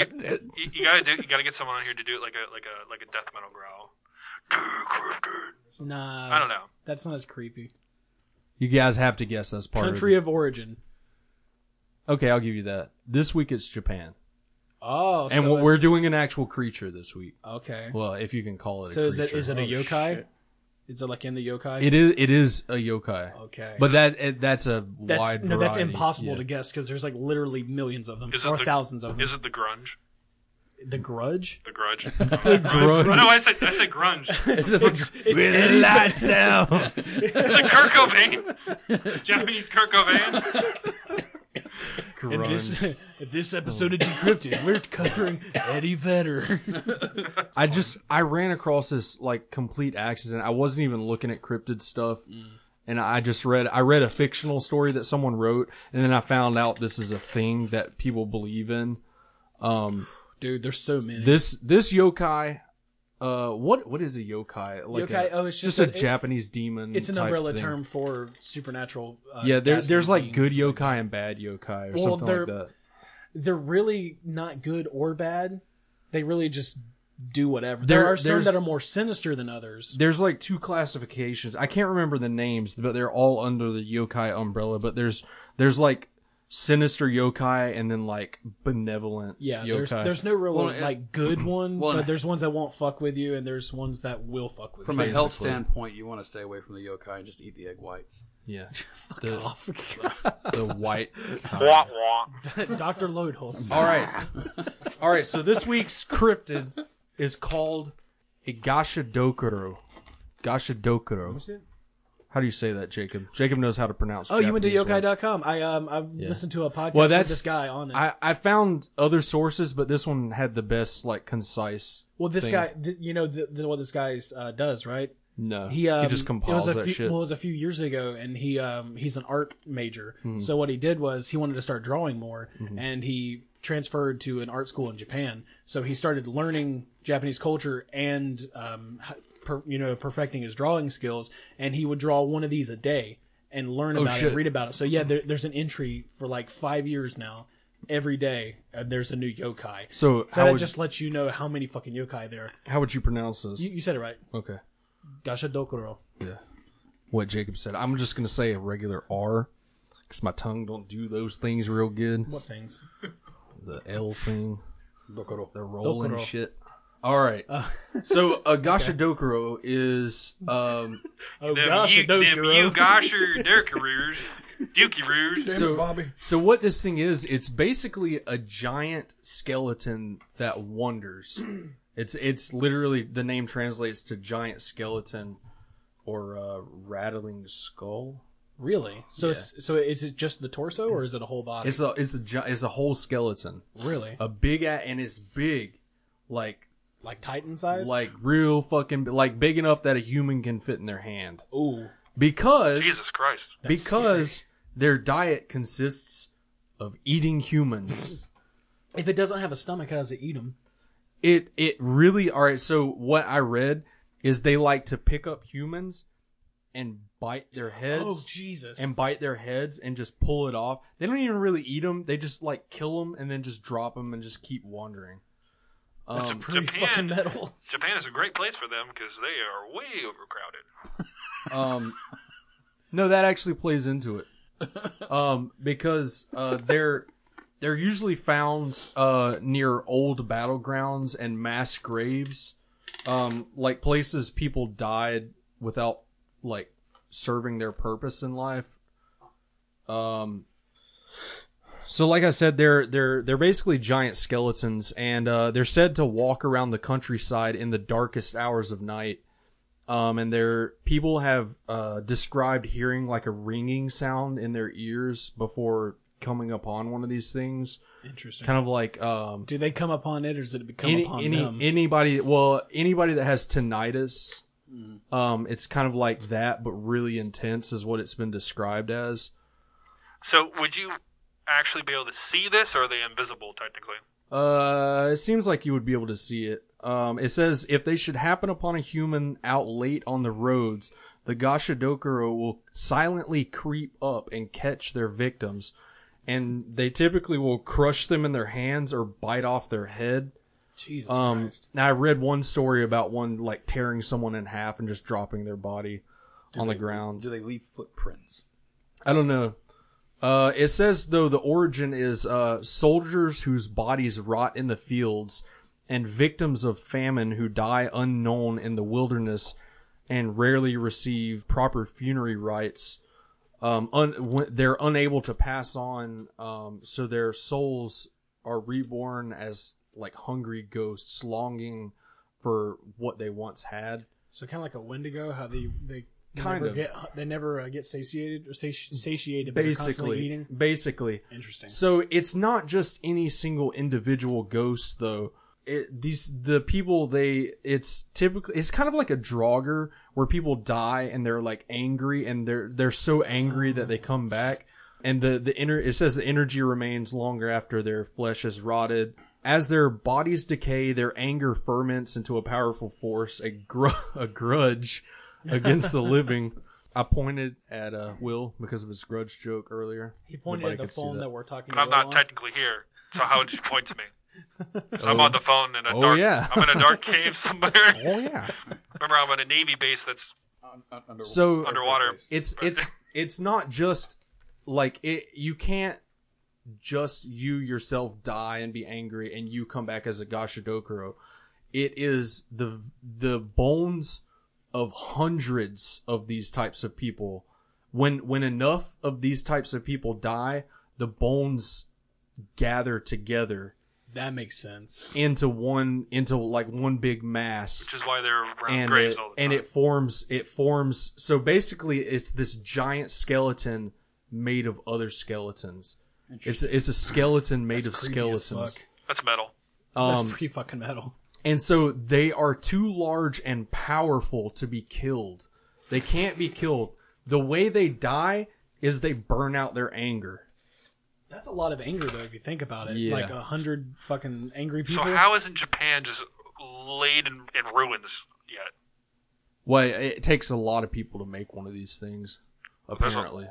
get someone on here to do it like a death metal growl. Decrypted.
Nah,
I don't know.
that's not as creepy.
You guys have to guess that's part
Country
of
of origin.
it. Okay, I'll give you that. This week it's Japan,
Oh,
and
so
we're
it's-
doing an actual creature this week.
Okay.
Well, if you can call it.
So
a
is
creature.
it a yokai?
shit.
Is it like in the yokai?
It is a yokai.
Okay.
But that's a wide variety.
that's impossible
Yeah.
to guess because there's like literally millions of them
Is it
or
the-
thousands of them.
Is it the grunge?
The Grudge?
The grudge?
grunge.
Oh, no, I said grunge.
With lights out.
It's a Kurt Cobain. Japanese Kurt Cobain.
In this episode of Decrypted, we're covering Eddie Vedder.
I ran across this like complete accident. I wasn't even looking at cryptid stuff. And I read a fictional story that someone wrote, and then I found out this is a thing that people believe in.
Dude, there's so many.
This yokai, what is a yokai? Like
Yokai, it's just
a
a-
Japanese demon.
It's an
type
umbrella
thing.
term for supernatural.
Yeah, there's
ghastly
like
beings.
good yokai and bad yokai or
Well,
something
they're-
like that.
They're really not good or bad. They really just do whatever. There are some
there's-
that are more sinister than others.
There's like two classifications. I can't remember the names, but they're all under the yokai umbrella. But there's like sinister yokai and then like benevolent
Yeah,
yokai.
there's no real
Well,
like good one,
well,
but there's ones that won't fuck with you, and there's ones that will fuck with
From
you.
a health
Basically.
standpoint, you want to stay away from the yokai and just eat the egg whites.
Yeah,
Off.
the white.
Wah, wah.
Dr. Loadholz.
All right. So this week's cryptid is called a Gashadokuro. Gashadokuro. How do you say that, Jacob? Jacob knows how to pronounce.
Oh, you went to
Japanese words.
yokai.com. I listened to a podcast
Well,
with
that's
this guy on it.
I found other sources, but this one had the best, like, concise.
well, this
thing.
guy, you know what this guy does, right?
No,
He
just compiles that shit.
Well, it was a few years ago, and he's an art major.
Hmm.
So what he did was he wanted to start drawing more, and he transferred to an art school in Japan. So he started learning Japanese culture and perfecting his drawing skills. And he would draw one of these a day and learn about it,
shit.
and read about it. So yeah, there's an entry for like 5 years now. Every day there's a new yokai.
So
that just lets you know how many fucking yokai there are.
how would you pronounce this?
You said it right.
Okay.
Gashadokuro.
Yeah. What Jacob said. I'm just gonna say a regular R, because my tongue don't do those things real good.
What things?
The L thing,
Dokoro.
the rolling
Dokuro.
shit. All right. So a Gashadokuro is
Oh
Them
gosh,
you gosher Dukiroos.
so what this thing is, it's basically a giant skeleton that wanders. It's literally, the name translates to giant skeleton or rattling skull.
Really? So so is it just the torso or is it a whole body?
It's a whole skeleton.
Really?
A big and it's big, like
Titan size?
real fucking like big enough that a human can fit in their hand.
Ooh.
Because
Jesus Christ.
their diet consists of eating humans.
If it doesn't have a stomach, how does it eat them?
It really, all right. So what I read, is they like to pick up humans and bite their heads.
Oh, Jesus.
And bite their heads and just pull it off. They don't even really eat them. They just like kill them and then just drop them and just keep wandering.
That's pretty fucking metal.
Japan is a great place for them because they are way overcrowded.
No, that actually plays into it. Because they're usually found near old battlegrounds and mass graves, like places people died without like serving their purpose in life. So like I said, they're basically giant skeletons, and they're said to walk around the countryside in the darkest hours of night. And people have described hearing like a ringing sound in their ears before coming upon one of these things.
Interesting.
Kind of like
do they come upon it, or does it become upon them?
Anybody that has tinnitus, it's kind of like that, but really intense is what it's been described as.
So would you actually be able to see this, or are they invisible technically?
It seems like you would be able to see it. It says, if they should happen upon a human out late on the roads, the Gashadokuro will silently creep up and catch their victims. And they typically will crush them in their hands or bite off their head.
Jesus Christ.
Now I read one story about one like tearing someone in half and just dropping their body on the ground.
Do they leave footprints?
I don't know. It says, though, the origin is soldiers whose bodies rot in the fields and victims of famine who die unknown in the wilderness and rarely receive proper funerary rites. They're unable to pass on, so their souls are reborn as like hungry ghosts longing for what they once had.
So kind of like a Wendigo, how they
Kind of.
They never get satiated or satiated, but they're constantly eating.
Basically.
Interesting.
So it's not just any single individual ghost, though. It's kind of like a Draugr where people die and they're like angry and they're so angry that they come back. And it says the energy remains longer after their flesh has rotted. As their bodies decay, their anger ferments into a powerful force, a grudge against the living. I pointed at Will because of his grudge joke earlier.
He pointed at the phone that we're talking
But I'm not technically here, so how would you point to me? 'Cause I'm on the phone in a dark.
Yeah.
I'm in a dark cave somewhere.
Oh yeah.
Remember, I'm at a Navy base that's underwater.
It's not just like it. You can't just you yourself die and be angry and you come back as a Gashadokuro. It is the bones of hundreds of these types of people. When enough of these types of people die, the bones gather together.
That makes sense.
Into one big mass.
Which is why they're around graves all the time.
And it forms. So basically, it's this giant skeleton made of other skeletons. It's a skeleton made of skeletons.
That's metal.
That's pretty fucking metal.
And so they are too large and powerful to be killed. They can't be killed. The way they die is they burn out their anger.
That's a lot of anger, though, if you think about it.
Yeah.
Like 100 fucking angry people.
So how isn't Japan just laid in ruins yet?
Well, it takes a lot of people to make one of these things, apparently.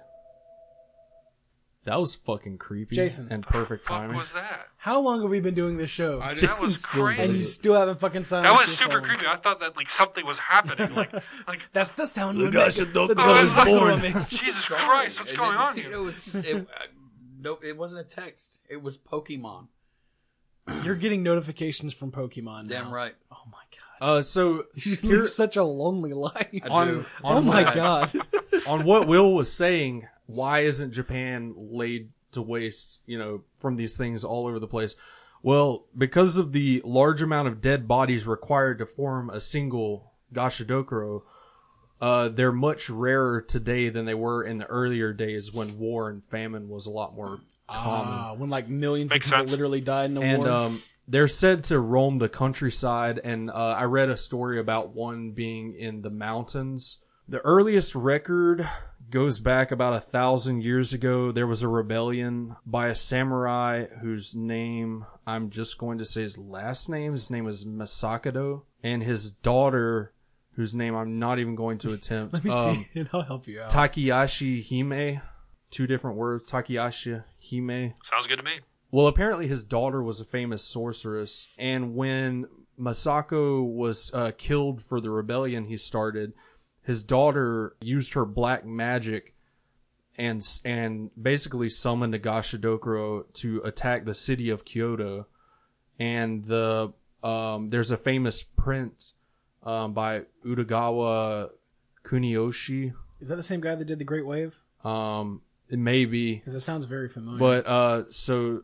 That was fucking creepy.
Jason.
And perfect
What
timing.
was that?
How long have we been doing this show?
That was crazy.
And you still haven't fucking signed
That was super creepy. I thought that like something was happening. Like
That's the sound
The
you make.
Gashadokuro
The
is
Gashadokuro
born.
makes.
Jesus Christ, what's going on here?
It was just, no, it wasn't a text. It was Pokemon.
You're getting notifications from Pokemon
Damn
now.
right.
Oh my god.
So
You
here,
live such a lonely life.
do.
Oh my god.
on what Will was saying, why isn't Japan laid to waste, from these things all over the place? Well, because of the large amount of dead bodies required to form a single Gashadokuro, they're much rarer today than they were in the earlier days when war and famine was a lot more common.
When like millions
Makes
of people
sense.
literally died in the war.
And they're said to roam the countryside, and I read a story about one being in the mountains. The earliest record goes back about 1,000 years ago. There was a rebellion by a samurai whose name, I'm just going to say his last name. His name was Masakado. And his daughter whose name I'm not even going to attempt.
Let me see, and I'll help you out.
Takayashi Hime. 2 different words. Takayashi Hime.
Sounds good to me.
Well, apparently his daughter was a famous sorceress, and when Masako was killed for the rebellion he started, his daughter used her black magic and basically summoned Agashidokuro to attack the city of Kyoto. And there's a famous print by Utagawa Kuniyoshi.
Is that the same guy that did the Great Wave?
It may be.
Because it sounds very familiar.
But, so,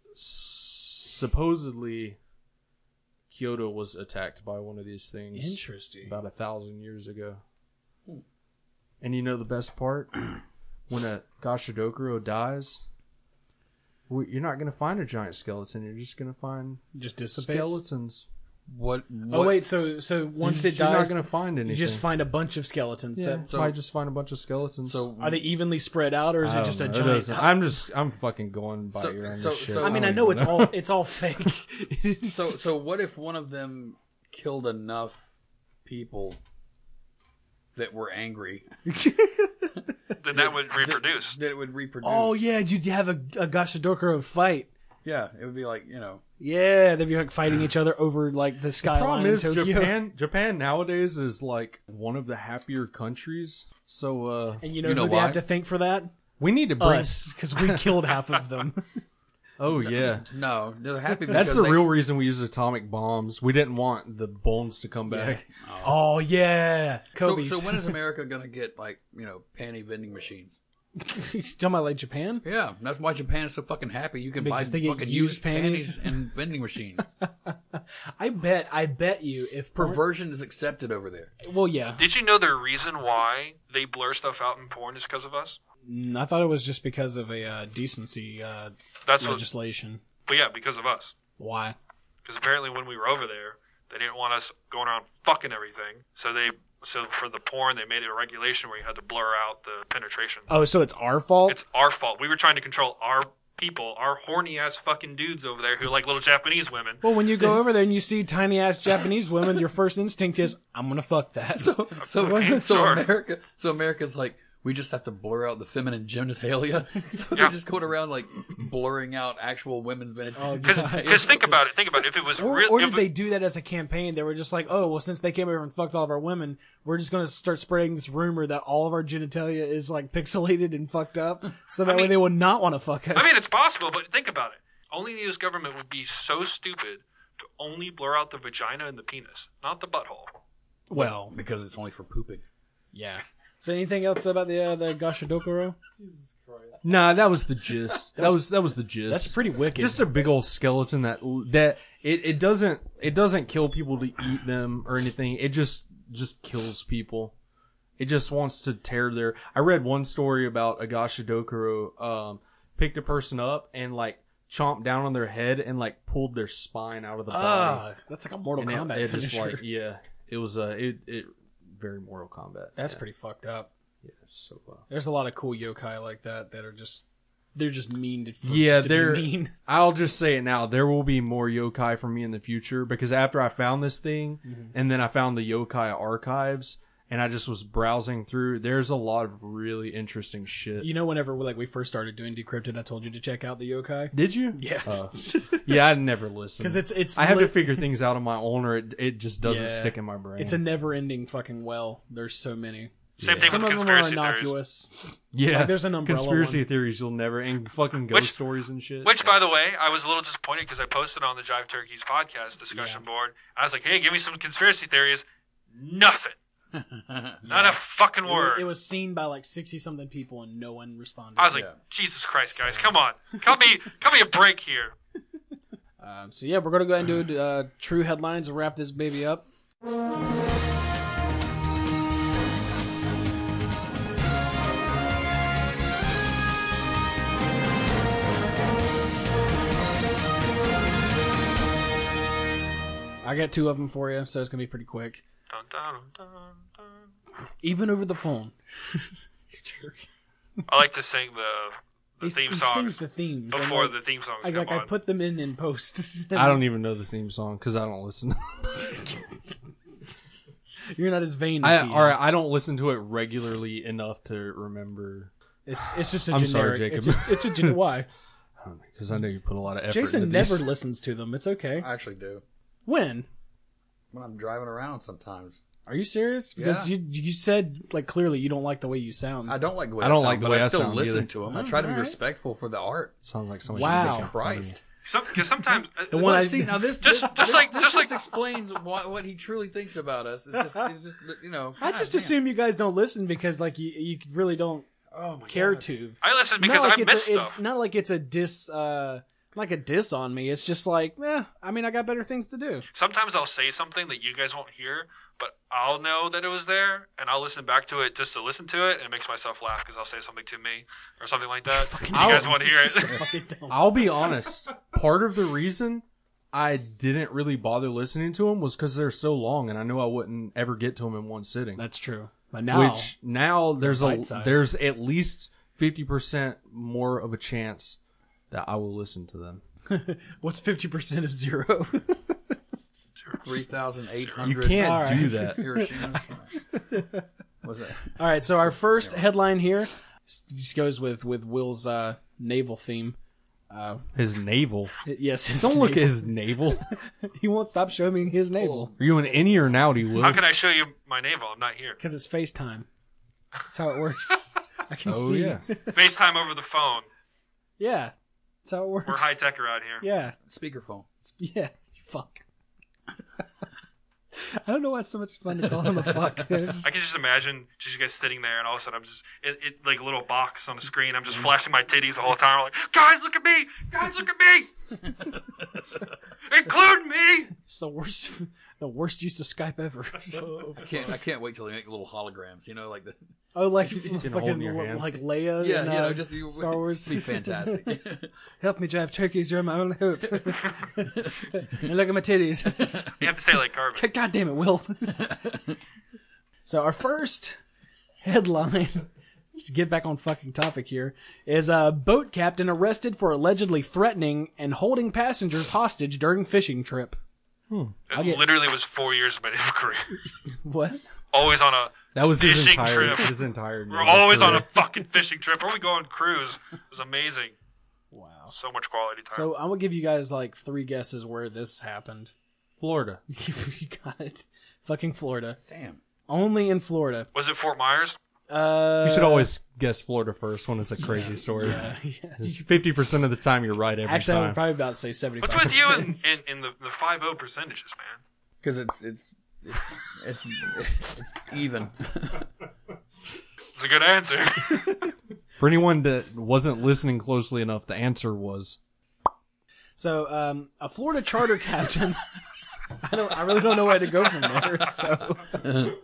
supposedly, Kyoto was attacked by one of these things.
Interesting.
About 1,000 years ago. And you know the best part? When a Gashidokuro dies, you're not going to find a giant skeleton. You're just going to find
Just dissipates?
skeletons.
What?
Oh, wait, so once it
You're not
dies,
going to find anything.
you just find a bunch of skeletons.
Yeah,
That,
So-
might just find a bunch of skeletons.
So
are they evenly spread out, or is
I
it just a
don't know. It
giant...
doesn't- I'm fucking going by
So-
your own
so-
shit.
so-
I mean, I
don't
know
even
it's all fake.
So what if one of them killed enough people that were angry
Then that would reproduce.
that it would reproduce?
Oh, yeah, you'd have a Gashidokuro fight.
Yeah, it would be like, you know.
Yeah, they'd be like fighting each other over like the skyline
problem
in
is
Tokyo.
Japan nowadays is like one of the happier countries. So
And you know
You know
who they
why?
have to thank for that?
we need to bring.
Us, because we killed half of them.
Oh yeah,
No, they're happy because
that's the
they-
real reason we use atomic bombs. We didn't want the bones to come back.
Oh yeah,
So,
Kobe's.
so when is America going to get, like, you know, panty vending machines?
You talking about like Japan?
Yeah, that's why Japan is so fucking happy. You can
Because
buy
they get
fucking
used
used
panties?
panties and vending machines.
I bet you if
Perversion is accepted over there.
Well, yeah.
Did you know the reason why they blur stuff out in porn is because of us?
I thought it was just because of a decency
That's what.
legislation.
But yeah, because of us.
Why?
Because apparently when we were over there, they didn't want us going around fucking everything. So for the porn, they made it a regulation where you had to blur out the penetration.
Oh, so it's our fault?
It's our fault. We were trying to control our people, our horny ass fucking dudes over there who like little Japanese women.
Well, when you go over there and you see tiny ass Japanese women, your first instinct is, I'm gonna fuck that.
So America's like, we just have to blur out the feminine genitalia. So
Yeah.
they're just going around like blurring out actual women's genitalia.
Because think about it. Think about it. If it was real,
Or did they do that as a campaign? They were just like, oh, well, since they came over and fucked all of our women, we're just going to start spreading this rumor that all of our genitalia is like pixelated and fucked up, so that way they will not want to fuck us.
I mean, it's possible, but think about it. Only the U.S. government would be so stupid to only blur out the vagina and the penis, not the butthole.
well,
Because it's only for pooping.
yeah. So anything else about the Gashidokuro?
Nah, that was the gist. that was the gist.
That's pretty wicked.
Just a big old skeleton that it doesn't kill people to eat them or anything. It just kills people. It just wants to tear their. I read one story about a Gashidokuro picked a person up and like chomped down on their head and like pulled their spine out of the body.
That's like a Mortal
And
Kombat
it just
finisher.
like it was very Mortal Kombat.
That's pretty fucked up.
Yeah, so
There's a lot of cool yokai like that are just they're just mean to
yeah,
just to be
they're.
mean.
I'll just say it now. There will be more yokai for me in the future because after I found this thing, and then I found the yokai archives, and I just was browsing through. There's a lot of really interesting shit.
You know, whenever we first started doing Decrypted, I told you to check out the yokai.
Did you?
Yeah,
Yeah, I never listened
'Cause it's
I have to
lit-
figure things out on my own, or it just doesn't
Yeah.
stick in my brain.
it's a never-ending fucking well. There's so many.
Same thing
Some
with
of them are
conspiracy theories.
innocuous.
yeah.
like, there's an umbrella
conspiracy
one.
theories you'll never and fucking ghost
Which-
stories and shit.
Which, by the way, I was a little disappointed because I posted on the Jive Turkeys podcast discussion board. I was like, hey, give me some conspiracy theories. Nothing. Not a fucking word.
It was seen by like 60-something people and no one responded.
I was like, Jesus Christ, guys, come on. Cut me a break here.
So yeah, we're gonna go ahead and do true headlines and wrap this baby up. I got 2 of them for you, so it's gonna be pretty quick.
Dun, dun, dun, dun.
Even over the phone.
I like to sing the theme
he
songs
sings the themes and,
before
like,
the theme songs
I
come on.
put them in post.
I don't even know the theme song because I don't listen.
You're not as vain as he is.
All right, I don't listen to it regularly enough to remember.
It's just a
I'm
generic.
sorry, Jacob.
It's a generic. Why?
Because I know you put a lot of effort
Jason
into
never
these.
listens to them. It's okay.
I actually do.
When?
When I'm driving around sometimes.
Are you serious? Because you said like clearly you don't like the way you sound.
I don't like the way
I don't
sound,
like the
but
way
I
I
still
sound
listen
either.
to them. I try to be respectful for the art.
Sounds like someone.
Wow.
Jesus
Christ.
Because sometimes
The one I
See, now this
Just like-
explains what he truly thinks about us. It's just you know.
I just
God
assume you guys don't listen because like you really don't
damn. Oh my
care
God.
to.
I listen because
Not like
I miss stuff.
it's not like it's a diss like a diss on me. It's just like, I mean, I got better things to do.
Sometimes I'll say something that you guys won't hear, but I'll know that it was there, and I'll listen back to it just to listen to it, and it makes myself laugh because I'll say something to me or something like that. You guys want to hear it?
Fucking don't.
I'll be honest. Part of the reason I didn't really bother listening to them was because they're so long, and I knew I wouldn't ever get to them in one sitting.
That's true. But now,
Which now there's
bite-sized.
there's at least 50% more of a chance that I will listen to them.
what's 50% of 0?
3,800.
You can't
All right.
do that.
Hiroshima. What's that?
All right, so our first headline here just goes with Will's naval theme.
His navel.
Yes, his
Don't look at
navel.
his navel.
He won't stop showing me his navel
Are you an innie or an outie, Will?
How can I show you my navel? I'm not here.
because it's FaceTime. That's how it works. I can
Oh,
see.
yeah.
FaceTime over the phone.
Yeah, that's how it works.
We're high tech around here.
Yeah,
Speakerphone.
yeah. You fuck. I don't know why it's so much fun to call him a fuck. It's-
I can just imagine just you guys sitting there, and all of a sudden I'm just it like a little box on the screen. I'm just flashing my titties the whole time. I'm like, guys, look at me! Guys, look at me! Include me!
It's the worst use of Skype ever.
I can't wait till they make little holograms. You know, like the
Oh, like
hold in
fucking
your hand.
like Leia.
yeah,
in,
you know, just
Star Wars.
Be fantastic.
Help me drive turkeys, you're my only hope. And look at my titties.
You have to say like garbage.
God damn it, Will. So our first headline, just to get back on fucking topic here, is a boat captain arrested for allegedly threatening and holding passengers hostage during fishing trip.
It literally was 4 years of my naval career.
What?
Always on a
That was his
fishing
entire
trip.
naval
We're always on
career.
a fucking fishing trip. Or we go on cruise. It was amazing.
Wow.
So much quality time.
So I'm gonna give you guys like 3 guesses where this happened.
Florida.
You got it. Fucking Florida.
Damn.
Only in Florida.
was it Fort Myers?
You should always guess Florida first when it's a crazy story.
Yeah.
50% of the time you're right every
Actually, I would
time.
probably about to say 75%.
What's with you in the 5-0 percentages, man?
Because it's even.
It's a good answer.
For anyone that wasn't listening closely enough, the answer was
So, a Florida charter captain. I really don't know where to go from there. So,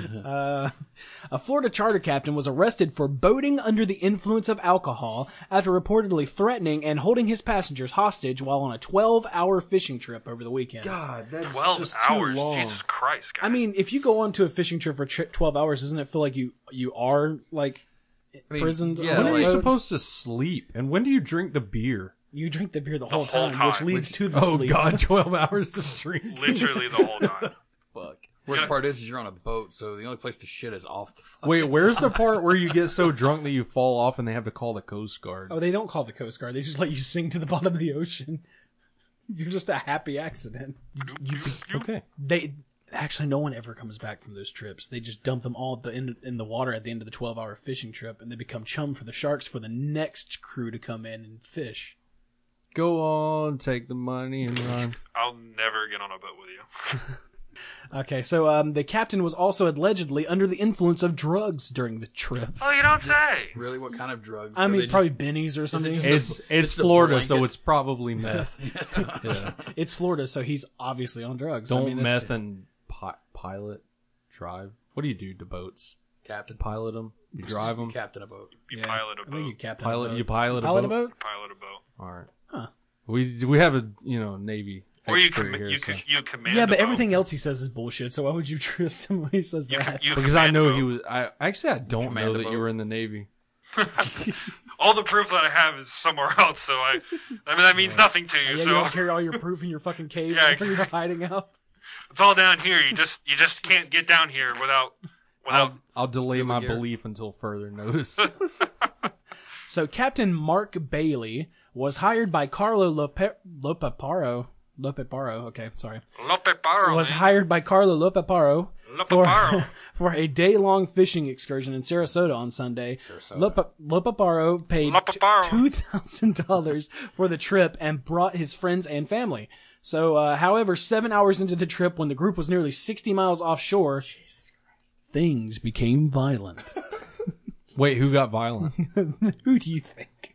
a Florida charter captain was arrested for boating under the influence of alcohol after reportedly threatening and holding his passengers hostage while on a 12-hour fishing trip over the weekend.
God, that's
12
just
hours.
too long.
Jesus Christ, guys.
I mean, if you go on to a fishing trip for 12 hours, doesn't it feel like you are like imprisoned?
yeah,
on
When
a
are you
boat?
supposed to sleep? And when do you drink the beer?
You drink the beer the whole
whole
time, which
time,
leads to the
Oh
sleep.
God, 12 hours of drinking.
literally the whole time.
Fuck.
Worst part is you're on a boat, so the only place to shit is off the fucking
Wait, where's the part where you get so drunk that you fall off and they have to call the Coast Guard?
Oh, they don't call the Coast Guard. They just let you sink to the bottom of the ocean. You're just a happy accident.
Okay.
They actually, no one ever comes back from those trips. They just dump them all in the water at the end of the 12-hour fishing trip, and they become chum for the sharks for the next crew to come in and fish.
Go on, take the money and run.
I'll never get on a boat with you.
Okay, so the captain was also allegedly under the influence of drugs during the trip.
Oh, you don't say.
Really, what kind of drugs?
I
Or
mean,
they
probably bennies or something.
just-
It's
the
Florida, so
blanket.
it's probably meth. Yeah.
It's Florida, so he's obviously on drugs.
Don't
I mean, that's-
meth and pilot, drive. What do you do to boats?
captain,
Pilot them? You drive them?
captain a boat.
You
Yeah.
pilot a
I think
boat.
you captain
Pilot?
a boat.
You pilot a
Pilot
boat?
a boat?
Pilot a boat.
All right.
Huh.
We have a Navy
Or you
expert here.
you,
so.
you command.
Yeah,
a
but
boat.
everything else he says is bullshit. So why would you trust him when he says
You,
that?
you
Because I
command
know
a
he
boat.
was. I don't
Command
know
a
that
boat.
you were in the Navy.
All the proof that I have is somewhere else, so I mean that means nothing to you.
Yeah,
so
you don't carry all your proof in your fucking cave
Yeah,
where you're hiding out.
It's all down here. You just can't get down here without.
I'll delay my
gear.
belief until further notice.
So Captain Mark Bailey was hired by Carlo Lopaparo. Okay, sorry.
Lopeparo,
Was
man.
hired by Carlo Lopaparo
Lopeparo.
for a day-long fishing excursion in Sarasota on Sunday. Lopaparo paid
Lopaparo.
$2,000 for the trip and brought his friends and family. So, however, 7 hours into the trip, when the group was nearly 60 miles offshore, things became violent.
Wait, who got violent?
Who do you think?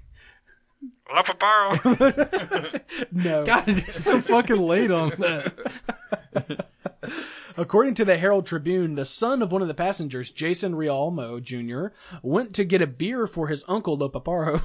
Lopeparo.
No.
God, you're so fucking late on that.
According to the Herald Tribune, the son of one of the passengers, Jason Rialmo Jr., went to get a beer for his uncle Lopaparo.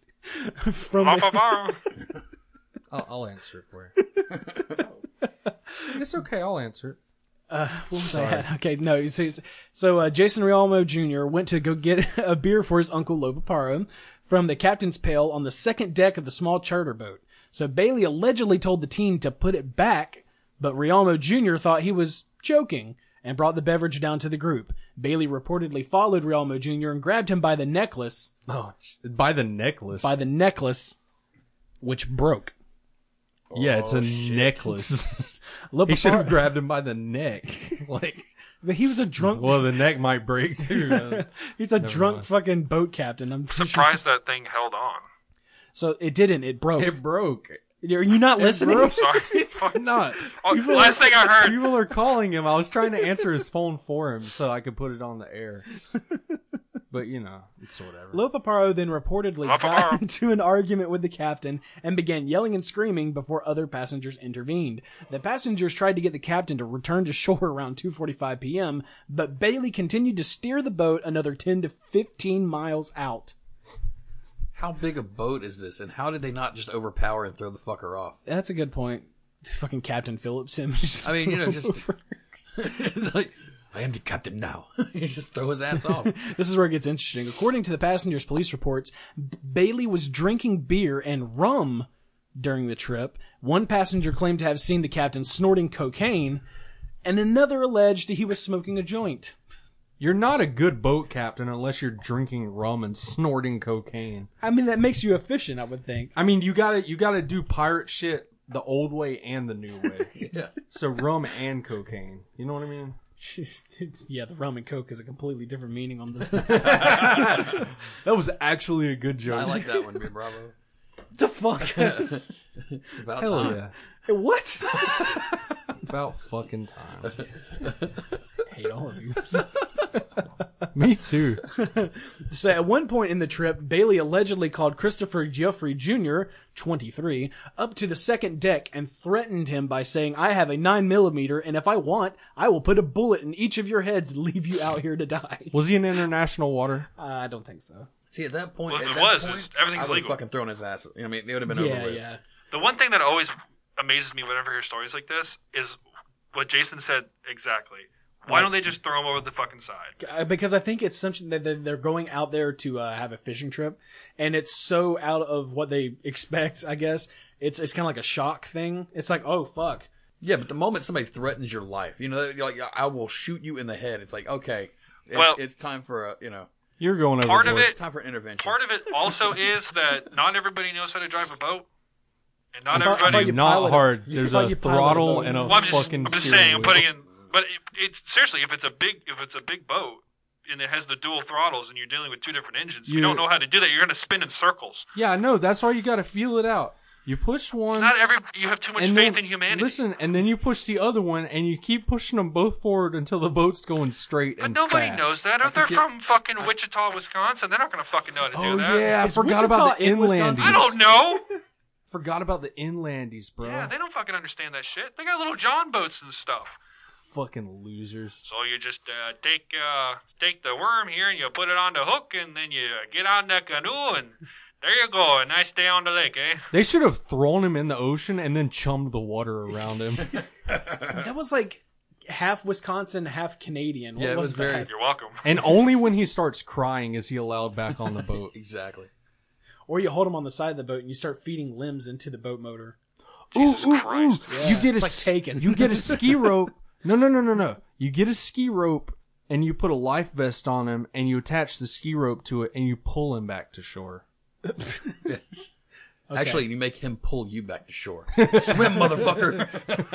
Lopeparo.
I'll answer it for you. It's okay, I'll answer it.
What was I at? Okay, no. So Jason Rialmo Jr. went to go get a beer for his uncle Lopaparo from the captain's pail on the second deck of the small charter boat. So Bailey allegedly told the teen to put it back, but Rialmo Jr. thought he was joking and brought the beverage down to the group. Bailey reportedly followed Rialmo Jr. and grabbed him by the necklace.
By the necklace.
By the necklace, which broke.
Yeah, it's a necklace. He
Lopaparo-
should have grabbed him by the neck.
But he was a drunk.
Well, the neck might break too.
He's a drunk
mind.
fucking boat captain. I'm pretty sure.
Surprised that thing held on.
So it didn't. It broke.
It broke.
Are you not listening?
Sorry.
Not.
Oh, last thing I heard.
People are calling him. I was trying to answer his phone for him so I could put it on the air. But, you know, it's whatever.
Lopaparo then reportedly got into an argument with the captain and began yelling and screaming before other passengers intervened. The passengers tried to get the captain to return to shore around 2:45 p.m., but Bailey continued to steer the boat another 10 to 15 miles out.
How big a boat is this, and how did they not just overpower and throw the fucker off?
That's a good point. Fucking Captain Phillips him.
I mean, you know, just like, I am the captain now. You just throw his ass off.
This is where it gets interesting. According to the passengers' police reports, Bailey was drinking beer and rum during the trip. One passenger claimed to have seen the captain snorting cocaine, and another alleged he was smoking a joint.
You're not a good boat captain unless you're drinking rum and snorting cocaine.
I mean, that makes you efficient, I would think.
I mean, you gotta do pirate shit the old way and the new way.
Yeah.
So rum and cocaine. You know what I mean?
Yeah, the rum and coke is a completely different meaning on the...
That was actually a good joke.
I like that one, Bravo.
the fuck?
It's about
Hell
time.
yeah.
What?
About fucking time.
Hate all of you.
Me too.
So at one point in the trip, Bailey allegedly called Christopher Geoffrey Jr., 23, up to the second deck and threatened him by saying, "I have a 9mm, and if I want, I will put a bullet in each of your heads and leave you out here to die."
Was he in international water?
I don't think so.
See, at that point,
Well, if
at
it
that
was,
point,
everything's
I would have
legal.
fucking thrown his ass. You know, I mean, it would have been over
Yeah,
with.
yeah.
The one thing that always amazes me whenever I hear stories like this is what Jason said exactly. Why don't they just throw him over the fucking side?
Because I think it's something that they're going out there to have a fishing trip, and it's so out of what they expect, I guess. It's kind of like a shock thing. It's like, oh, fuck.
Yeah, but the moment somebody threatens your life, you know, you're like, I will shoot you in the head. It's like, okay, it's time for a, you know,
You're going over
Part of it,
time for an intervention.
part of it also is that not everybody knows how to drive a boat, and not
I thought
everybody.
you
Not
pilot-
hard.
you
There's
thought
a
you piloted
throttle
a
and a
boat.
Well, I'm
fucking
just
steering
saying, I'm
wheel.
putting in. But it's seriously, if it's a big boat and it has the dual throttles and you're dealing with two different engines, you don't know how to do that. You're going to spin in circles.
Yeah, I know. That's why you got to feel it out. You push one.
You have too much
and
faith
then,
in humanity.
Listen, and then you push the other one, and you keep pushing them both forward until the boat's going straight
But
and
nobody
fast.
knows that. If they're from fucking Wichita, Wisconsin, they're not going to fucking know how to do
Oh
that.
yeah, I
Is
forgot
Wichita
about the
in
inlandies.
Wisconsin?
I don't know.
Forgot about the inlandies, bro.
Yeah, they don't fucking understand that shit. They got little John boats and stuff.
Fucking losers.
So you just take the worm here and you put it on the hook and then you get on the canoe and there you go. A nice day on the lake, eh?
They should have thrown him in the ocean and then chummed the water around him.
That was like half Wisconsin, half Canadian. What
Yeah, it was
that?
very-
You're welcome.
And only when he starts crying is he allowed back on the boat.
Exactly.
Or you hold him on the side of the boat and you start feeding limbs into the boat motor.
Ooh. You get
It's like Taken.
You get a ski rope. No. You get a ski rope and you put a life vest on him and you attach the ski rope to it and you pull him back to shore.
Actually, you make him pull you back to shore. Swim, motherfucker.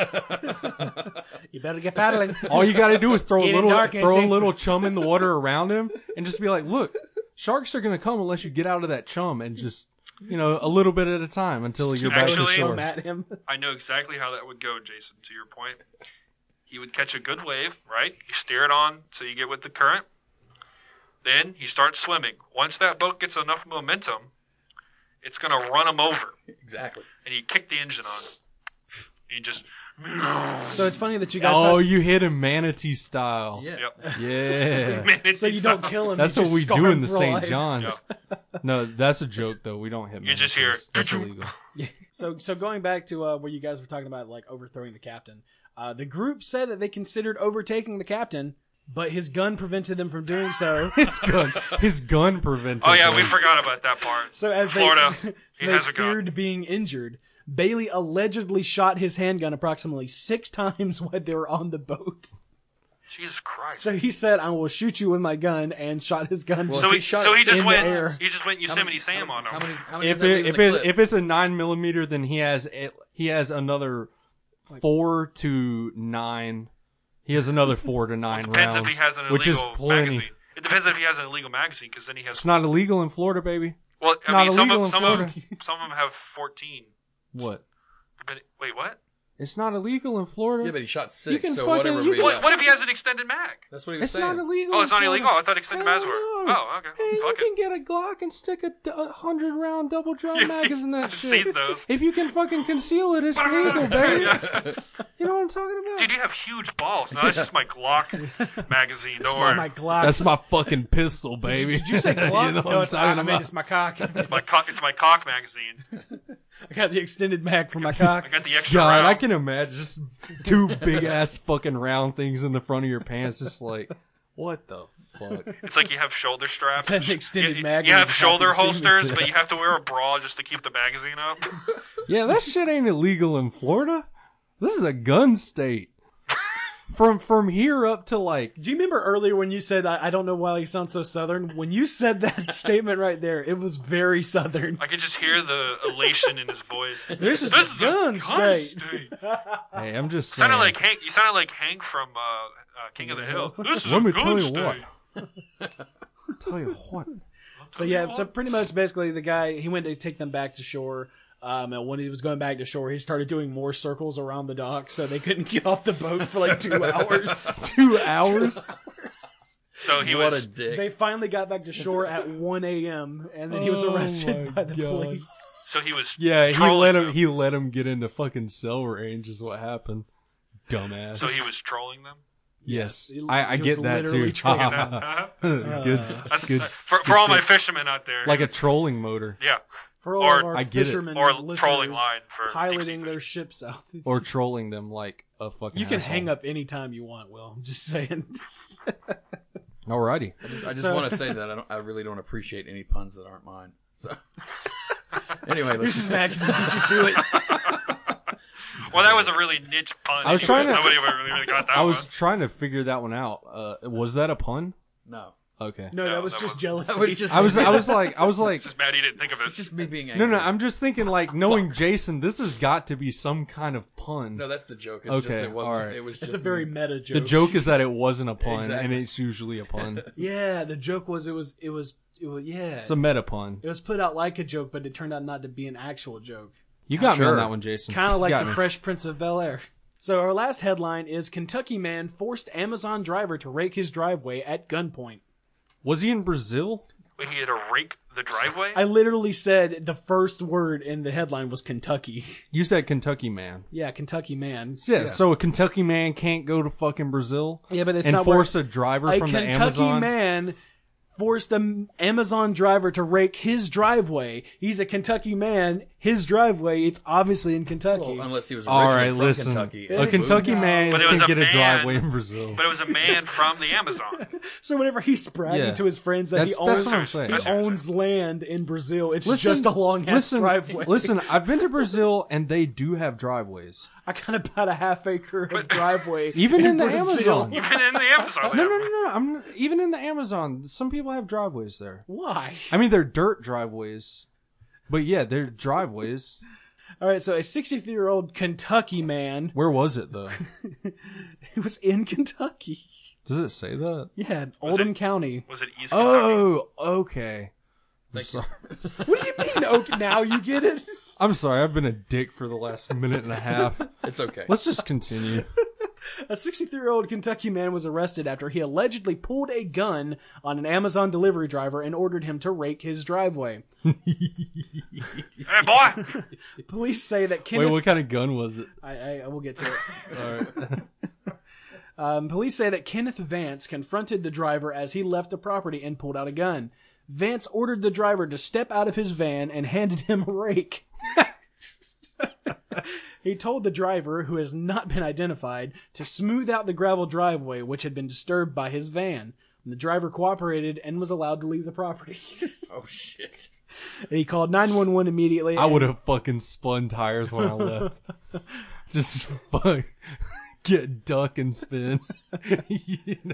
You better get paddling.
All you gotta do is throw
Get
a
in
little
dark, Casey.
little chum in the water around him and just be like, look, sharks are gonna come unless you get out of that chum and just, a little bit at a time until you're back to
Actually-
shore.
Come at him.
I know exactly how that would go, Jason, to your point. He would catch a good wave, right? You steer it on so you get with the current. Then he starts swimming. Once that boat gets enough momentum, it's going to run him over.
Exactly.
And you kick the engine on. And you just...
So it's funny that you guys.
Oh, you hit him manatee style.
Yeah.
Yep.
Yeah.
So you don't kill him.
That's
you
what
just
we
scar
do
him
in the
for
St.
life.
John's. No, that's a joke though. We don't hit
You just
manatees.
hear,
That's illegal.
So going back to where you guys were talking about like overthrowing the captain, the group said that they considered overtaking the captain, but his gun prevented them from doing so.
His gun prevented
Oh, yeah,
him.
we forgot about that part.
So as they,
Florida,
so
he
they
has a gun.
feared being injured, Bailey allegedly shot his handgun approximately 6 times while they were on the boat.
Jesus Christ.
So he said, "I will shoot you with my gun," and shot his gun.
Well,
So
he
he
shot
just
in the
went.
air.
He just went Yosemite Sam on him.
How many
If
does that leave in the clip?
if it's a 9mm, then he has another 4 to 9. He has another 4 to 9
Depends
rounds,
if he has an
which is
illegal
plenty.
magazine. It depends if he has an illegal magazine, because then he has.
It's not illegal in Florida, baby.
Well, I
not
mean, some
illegal
of
in Florida.
them have 14.
What?
But, wait, what?
It's not illegal in Florida.
Yeah, but he shot
You
6,
can
so
fucking-
whatever.
you
we
can-
What if he has an extended mag?
That's what he was
It's
saying.
not illegal.
Oh, it's
in
not
Florida.
illegal. I thought extended mags were.
Hell no.
Oh, okay.
Hey, you
Fuck
can
it.
get a Glock and stick a 100-round double drum magazine in that
I've
shit.
seen those.
If you can fucking conceal it, it's legal, baby. You know what I'm talking about?
Dude, you have huge balls. No, that's just my Glock magazine. Don't
This is
worry.
my Glock.
That's my fucking pistol, baby.
Did you say Glock?
You know what
No,
I'm
it's
talking
not. I mean,
about?
it's my cock.
It's my cock magazine.
I got the extended mag for my cock.
I got the extra
God,
round.
I can imagine just 2 big ass fucking round things in the front of your pants. Just like, what the fuck?
It's like you have shoulder straps.
It's an extended
you,
mag.
You
and
have
just
shoulder
happen to see me.
holsters, but you have to wear a bra just to keep the magazine up.
Yeah, that shit ain't illegal in Florida. This is a gun state. From here up to like,
Do you remember earlier when you said, I don't know why you sound so southern? When you said that statement right there, it was very southern.
I could just hear the elation in his voice.
This is a gun state.
hey, I'm just saying.
Sounded like Hank. You sounded like Hank from King of the Hill. This is
Let
a
me
gun
tell you
state.
what. Tell you what.
So yeah, so pretty much basically the guy, he went to take them back to shore. And when he was going back to shore, he started doing more circles around the dock, so they couldn't get off the boat for like 2 hours.
2 hours?
So he
What
was.
a dick.
They finally got back to shore at 1 a.m. and then he was
Oh
arrested
my
by the
God.
police.
So he was.
Yeah, he
trolling
let him.
them.
He let him get into fucking cell range. Is what happened. Dumbass.
So he was trolling them.
yes,
He-
I
he was
get that
literally
too.
trolling
Good, good.
For all my
shit.
fishermen out there.
Like a trolling motor,
yeah,
For all
Or-
of our
I get it.
fishermen
or
listeners
trolling line for
piloting their ships out.
or trolling them like a fucking.
You can
asshole.
hang up anytime you want, Will. I'm just saying.
Alrighty.
I just
So-
want to say that I really don't appreciate any puns that aren't mine. So anyway,
This
let's
is Max beat you to it.
Well, that was a really niche pun.
I was trying to-
Nobody really got that
I was
one.
trying to figure that one out. Was that a pun?
no.
Okay.
No,
No,
that was
that
just
was-
jealousy.
That was just
I was like,
Just mad he didn't think of it.
It's just me being angry.
no. I'm just thinking, like, knowing Jason, this has got to be some kind of pun.
No, that's the joke. It's just
Okay,
it wasn't.
alright.
It was
It's
just
a very
me.
meta joke.
The joke is that it wasn't a pun, and
Exactly.
it's usually a pun.
Yeah, the joke was it was yeah.
It's a meta pun.
It was put out like a joke, but it turned out not to be an actual joke.
You got me
Sure.
on that one, Jason.
Kind of like
Got
the
me.
Fresh Prince of Bel-Air. So our last headline is Kentucky man forced Amazon driver to rake his driveway at gunpoint.
Was he in Brazil?
Wait, he had to rake the driveway?
I literally said the first word in the headline was Kentucky.
You said Kentucky man.
Yeah, Kentucky man.
Yeah, so a Kentucky man can't go to fucking Brazil
Yeah, but it's
and
not
force
where
a driver
a
from the
Kentucky
Amazon.
man forced an Amazon driver to rake his driveway. He's a Kentucky man. his driveway. It's obviously in Kentucky.
Well, unless he was
All
originally
right,
from
listen.
Kentucky.
A Kentucky man
But it was
can
a
get a
man-
driveway in Brazil.
But it was a man from the Amazon.
So whenever he's bragging
Yeah.
to his friends that
That's
he owns,
what I'm saying.
he owns land in Brazil, it's just a long ass driveway.
Listen, I've been to Brazil and they do have driveways.
I got about a half acre of driveway,
Even in the
Brazil.
Amazon.
Even in the Amazon.
No. Even in the Amazon, some people have driveways there.
Why?
I mean, they're dirt driveways, but yeah, they're driveways.
All right, so a 63-year-old Kentucky man
Where was it though?
who was in Kentucky.
Does it say that?
Yeah, Oldham County.
Was it East Kentucky?
Oh, okay. I'm
Thank
sorry.
What do you mean? Okay, now you get it?
I'm sorry. I've been a dick for the last minute and a half.
It's okay.
Let's just continue.
A 63-year-old Kentucky man was arrested after he allegedly pulled a gun on an Amazon delivery driver and ordered him to rake his driveway.
Hey, boy!
Police say that
Wait,
Kenneth...
what kind of gun was it?
I will get to it.
All right.
Police say that Kenneth Vance confronted the driver as he left the property and pulled out a gun. Vance ordered the driver to step out of his van and handed him a rake. He told the driver, who has not been identified, to smooth out the gravel driveway which had been disturbed by his van. The driver cooperated and was allowed to leave the property.
Oh shit!
He called 911 immediately.
I would have fucking spun tires when I left. Just fuck, get duck and spin. You know?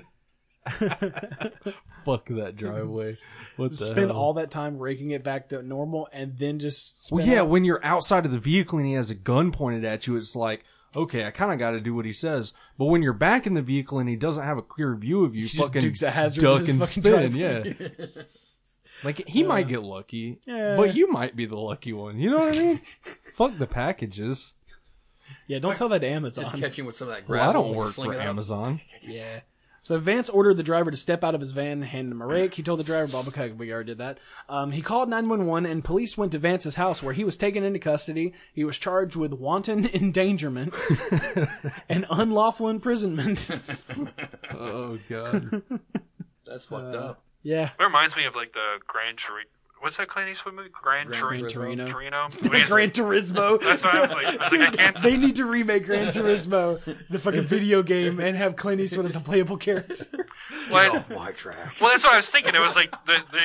Fuck that driveway. What the
spend
hell?
all that time raking it back to normal and then just spin
Well, yeah,
out.
when you're outside of the vehicle and he has a gun pointed at you, it's like, okay, I kind of got to do what he says. But when you're back in the vehicle and he doesn't have a clear view of you,
just
fucking
dukes a hazard
duck
with
and
his fucking
spin,
driveway.
yeah. Like, he might get lucky,
Yeah.
but you might be the lucky one. You know what I mean? Fuck the packages.
Yeah, don't tell that to Amazon.
Just catch him with some of that
Well,
gravel.
I don't
and
work
sling
for
it up.
Amazon.
Yeah. So Vance ordered the driver to step out of his van and hand him a rake. He told the driver, Bob, okay, we already did that. He called 911 and police went to Vance's house where he was taken into custody. He was charged with wanton endangerment and unlawful imprisonment.
Oh, God.
That's fucked up.
Yeah.
It reminds me of like the Gran Torino. What's that Clint Eastwood movie? Gran
Gran
Torino.
Torino.
Torino.
Gran Turismo.
That's what I was like. I was like, I can't.
They need to remake Gran Turismo, the fucking video game, and have Clint Eastwood as a playable character.
Well,
Off my track.
well, that's what I was thinking. It was like,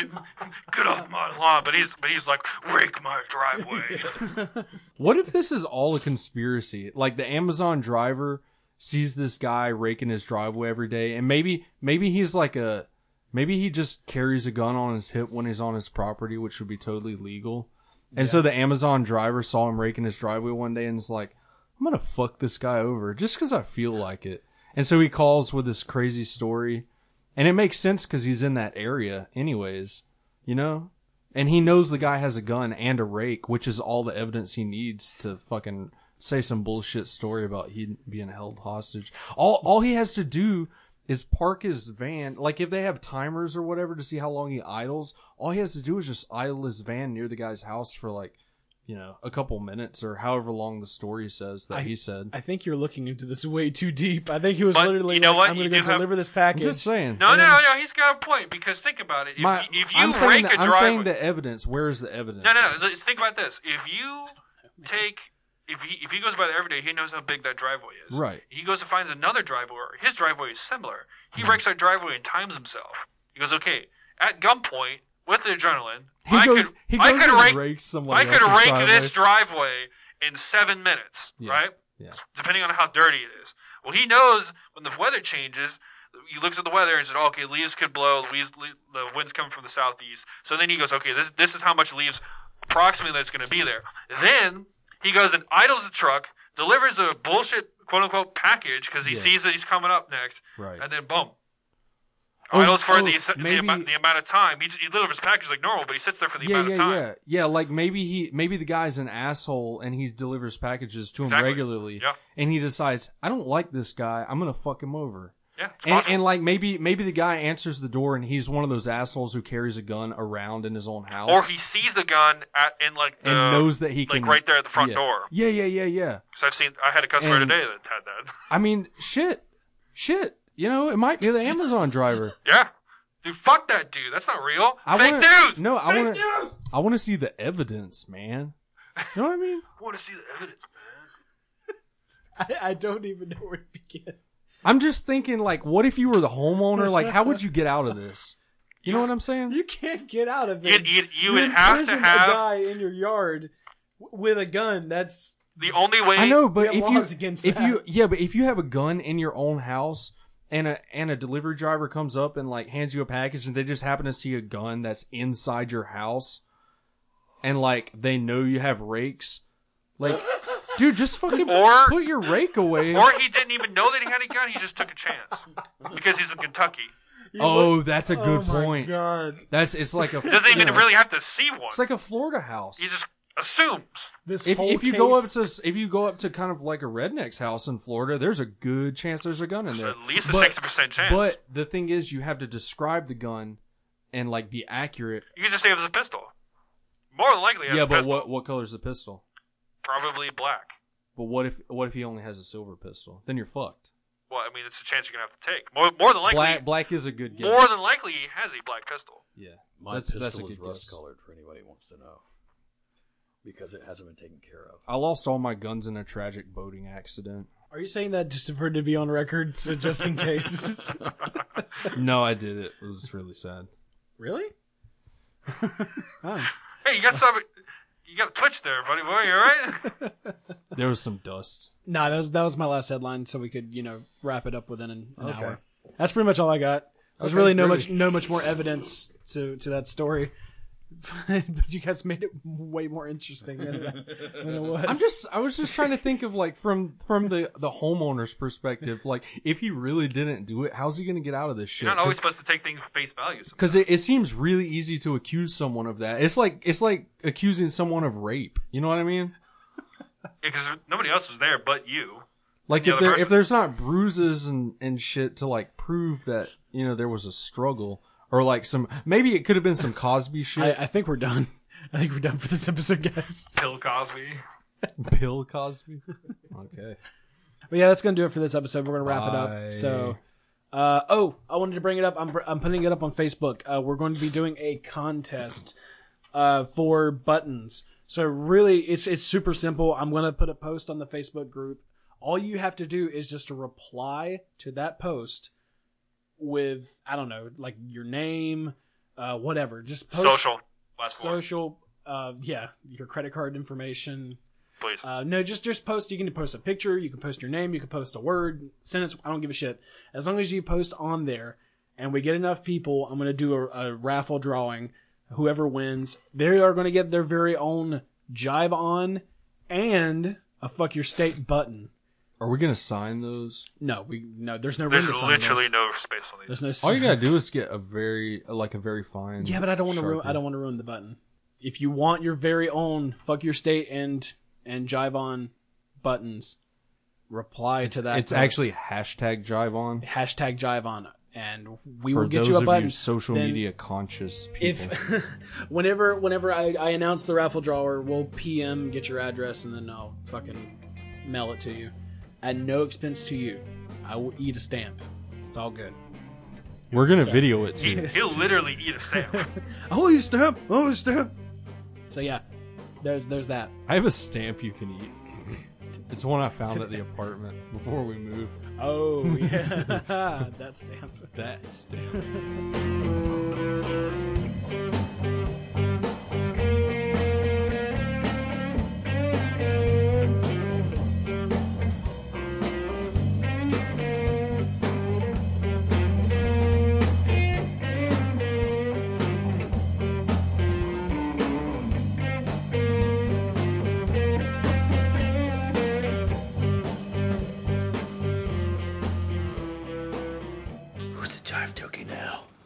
get off my lawn, but he's like, rake my driveway.
What if this is all a conspiracy? Like, the Amazon driver sees this guy raking his driveway every day, and maybe he's like maybe he just carries a gun on his hip when he's on his property, which would be totally legal. And so the Amazon driver saw him raking his driveway one day and is like, I'm gonna fuck this guy over just because I feel like it. And so he calls with this crazy story. And it makes sense because he's in that area anyways, you know? And he knows the guy has a gun and a rake, which is all the evidence he needs to fucking say some bullshit story about he being held hostage. All he has to do is park his van. Like, if they have timers or whatever to see how long he idles, all he has to do is just idle his van near the guy's house for, like, you know, a couple minutes or however long the story says that he said.
I think you're looking into this way too deep. I think he was
But
literally
you know
like,
what?
I'm going
You
to go
do have-
deliver this
I'm
package.
just saying.
No, he's got a point because think about it. If you
I'm
rake a
I'm
driveway,
saying the evidence. Where is the evidence?
no. Think about this. If you take, if he goes by there every day, he knows how big that driveway is.
Right.
He goes and finds another driveway. His driveway is similar. He rakes that driveway and times himself. He goes, okay, at gunpoint with the adrenaline,
He goes and rakes somebody
I could
else's
rake
driveway.
this driveway in 7 minutes,
Yeah.
right?
Yeah.
Depending on how dirty it is. Well, he knows when the weather changes. He looks at the weather and says, "Okay, leaves could blow. The wind's coming from the southeast." So then he goes, "Okay, this is how much leaves approximately that's going to be there." Then he goes and idles the truck, delivers a bullshit quote unquote package because he
Yeah.
sees that he's coming up next,
Right.
and then boom.
Oh,
Idles for the
maybe-
amount of time. He delivers the package like normal, but he sits there for the amount of time.
Yeah. Like maybe the guy's an asshole and he delivers packages to him
Exactly.
regularly.
Yeah.
And he decides, I don't like this guy. I'm gonna fuck him over.
Yeah, it's possible.
And like maybe the guy answers the door and he's one of those assholes who carries a gun around in his own house.
Or he sees the gun in like the,
and knows that he
like
can
right there at the front
yeah.
door.
Yeah.
Because I had a customer
And-
today that had that.
I mean, shit. You know, it might be the Amazon driver.
Yeah. Dude, fuck that dude. That's not real.
I
Fake
wanna,
news!
No,
Fake news!
I want to see the evidence, man. You know what I mean?
I want to see the evidence, man.
I don't even know where to begin.
I'm just thinking, like, what if you were the homeowner? Like, how would you get out of this? You know what I'm saying?
You can't get out of it.
You would have to
imprisoned
have
a guy in your yard with a gun. That's
the only way.
I know, but
we have laws against that.
but if you have a gun in your own house and a delivery driver comes up and like hands you a package and they just happen to see a gun that's inside your house and like they know you have rakes, like, dude, just fucking put your rake away.
Or he didn't even know that he had a gun. He just took a chance because he's in Kentucky.
Oh, that's a good point.
God.
It's like a.
He doesn't even really have to see one.
It's like a Florida house.
He just assumes.
If you go up to kind of like a redneck's house in Florida, there's a good chance there's a gun in there.
At least a 60% chance.
But the thing is, you have to describe the gun and like be accurate.
You can just say it was a pistol. More than likely,
Yeah, but what color is the pistol?
Probably black.
But what if he only has a silver pistol? Then you're fucked.
Well, I mean, it's a chance you're gonna have to take. More than likely,
Black is a good guess.
more than likely, he has a black pistol.
Yeah,
My
that's a
pistol
good
is
guess.
rust colored for anybody who wants to know, because it hasn't been taken care of.
I lost all my guns in a tragic boating accident.
Are you saying that just for it to be on record, so just in case?
No, I did it. It was really sad.
Really? Oh.
Hey, you got a twitch there, buddy boy. You alright?
There was some dust.
No, that was my last headline, so we could wrap it up within an hour. That's pretty much all I got. There's really no much more evidence to that story. But you guys made it way more interesting than it was.
I was just trying to think of like from the homeowner's perspective, like if he really didn't do it, how's he going to get out of this shit?
You're not always supposed to take things at face value.
Because it seems really easy to accuse someone of that. It's like accusing someone of rape. You know what I mean?
Yeah, because nobody else was there but you.
Like
The other
if there's not bruises and shit to like prove that there was a struggle. Or like maybe it could have been some Cosby shit.
I think we're done. I think we're done for this episode, guys.
Bill Cosby.
Bill Cosby. Okay.
But yeah, that's gonna do it for this episode. We're gonna wrap it
Bye.
up. So, I wanted to bring it up. I'm putting it up on Facebook. We're going to be doing a contest for buttons. So really, it's super simple. I'm gonna put a post on the Facebook group. All you have to do is just to reply to that post with, I don't know, like your name, whatever. Just post
Social. Last one.
social, your credit card information.
Please.
No, just post. You can post a picture. You can post your name. You can post a word, sentence. I don't give a shit. As long as you post on there, and we get enough people, I'm going to do a raffle drawing. Whoever wins, they are going to get their very own Jive On and a Fuck Your State button.
Are we gonna sign those?
No, there's no room to
There's
sign
literally
those.
no space on these.
There's no.
All you gotta do is get a very fine.
Yeah, but I don't want to ruin.
Sharpie.
I don't want to ruin the button. If you want your very own Fuck Your State and Jive On buttons, reply to that.
It's
post.
actually hashtag Jive On.
Hashtag Jive On, and we
For
will get
those
you a
of
button.
you social
Then
media conscious people.
If whenever I announce the raffle drawer, we'll PM, get your address, and then I'll fucking mail it to you at no expense to you. I will eat a stamp. It's all good.
We're gonna video it too.
He'll literally eat a stamp.
I'll eat a stamp. I'll eat a stamp. So yeah, there's that.
I have a stamp you can eat. It's one I found at the apartment before we moved.
Oh yeah, that stamp.
That stamp.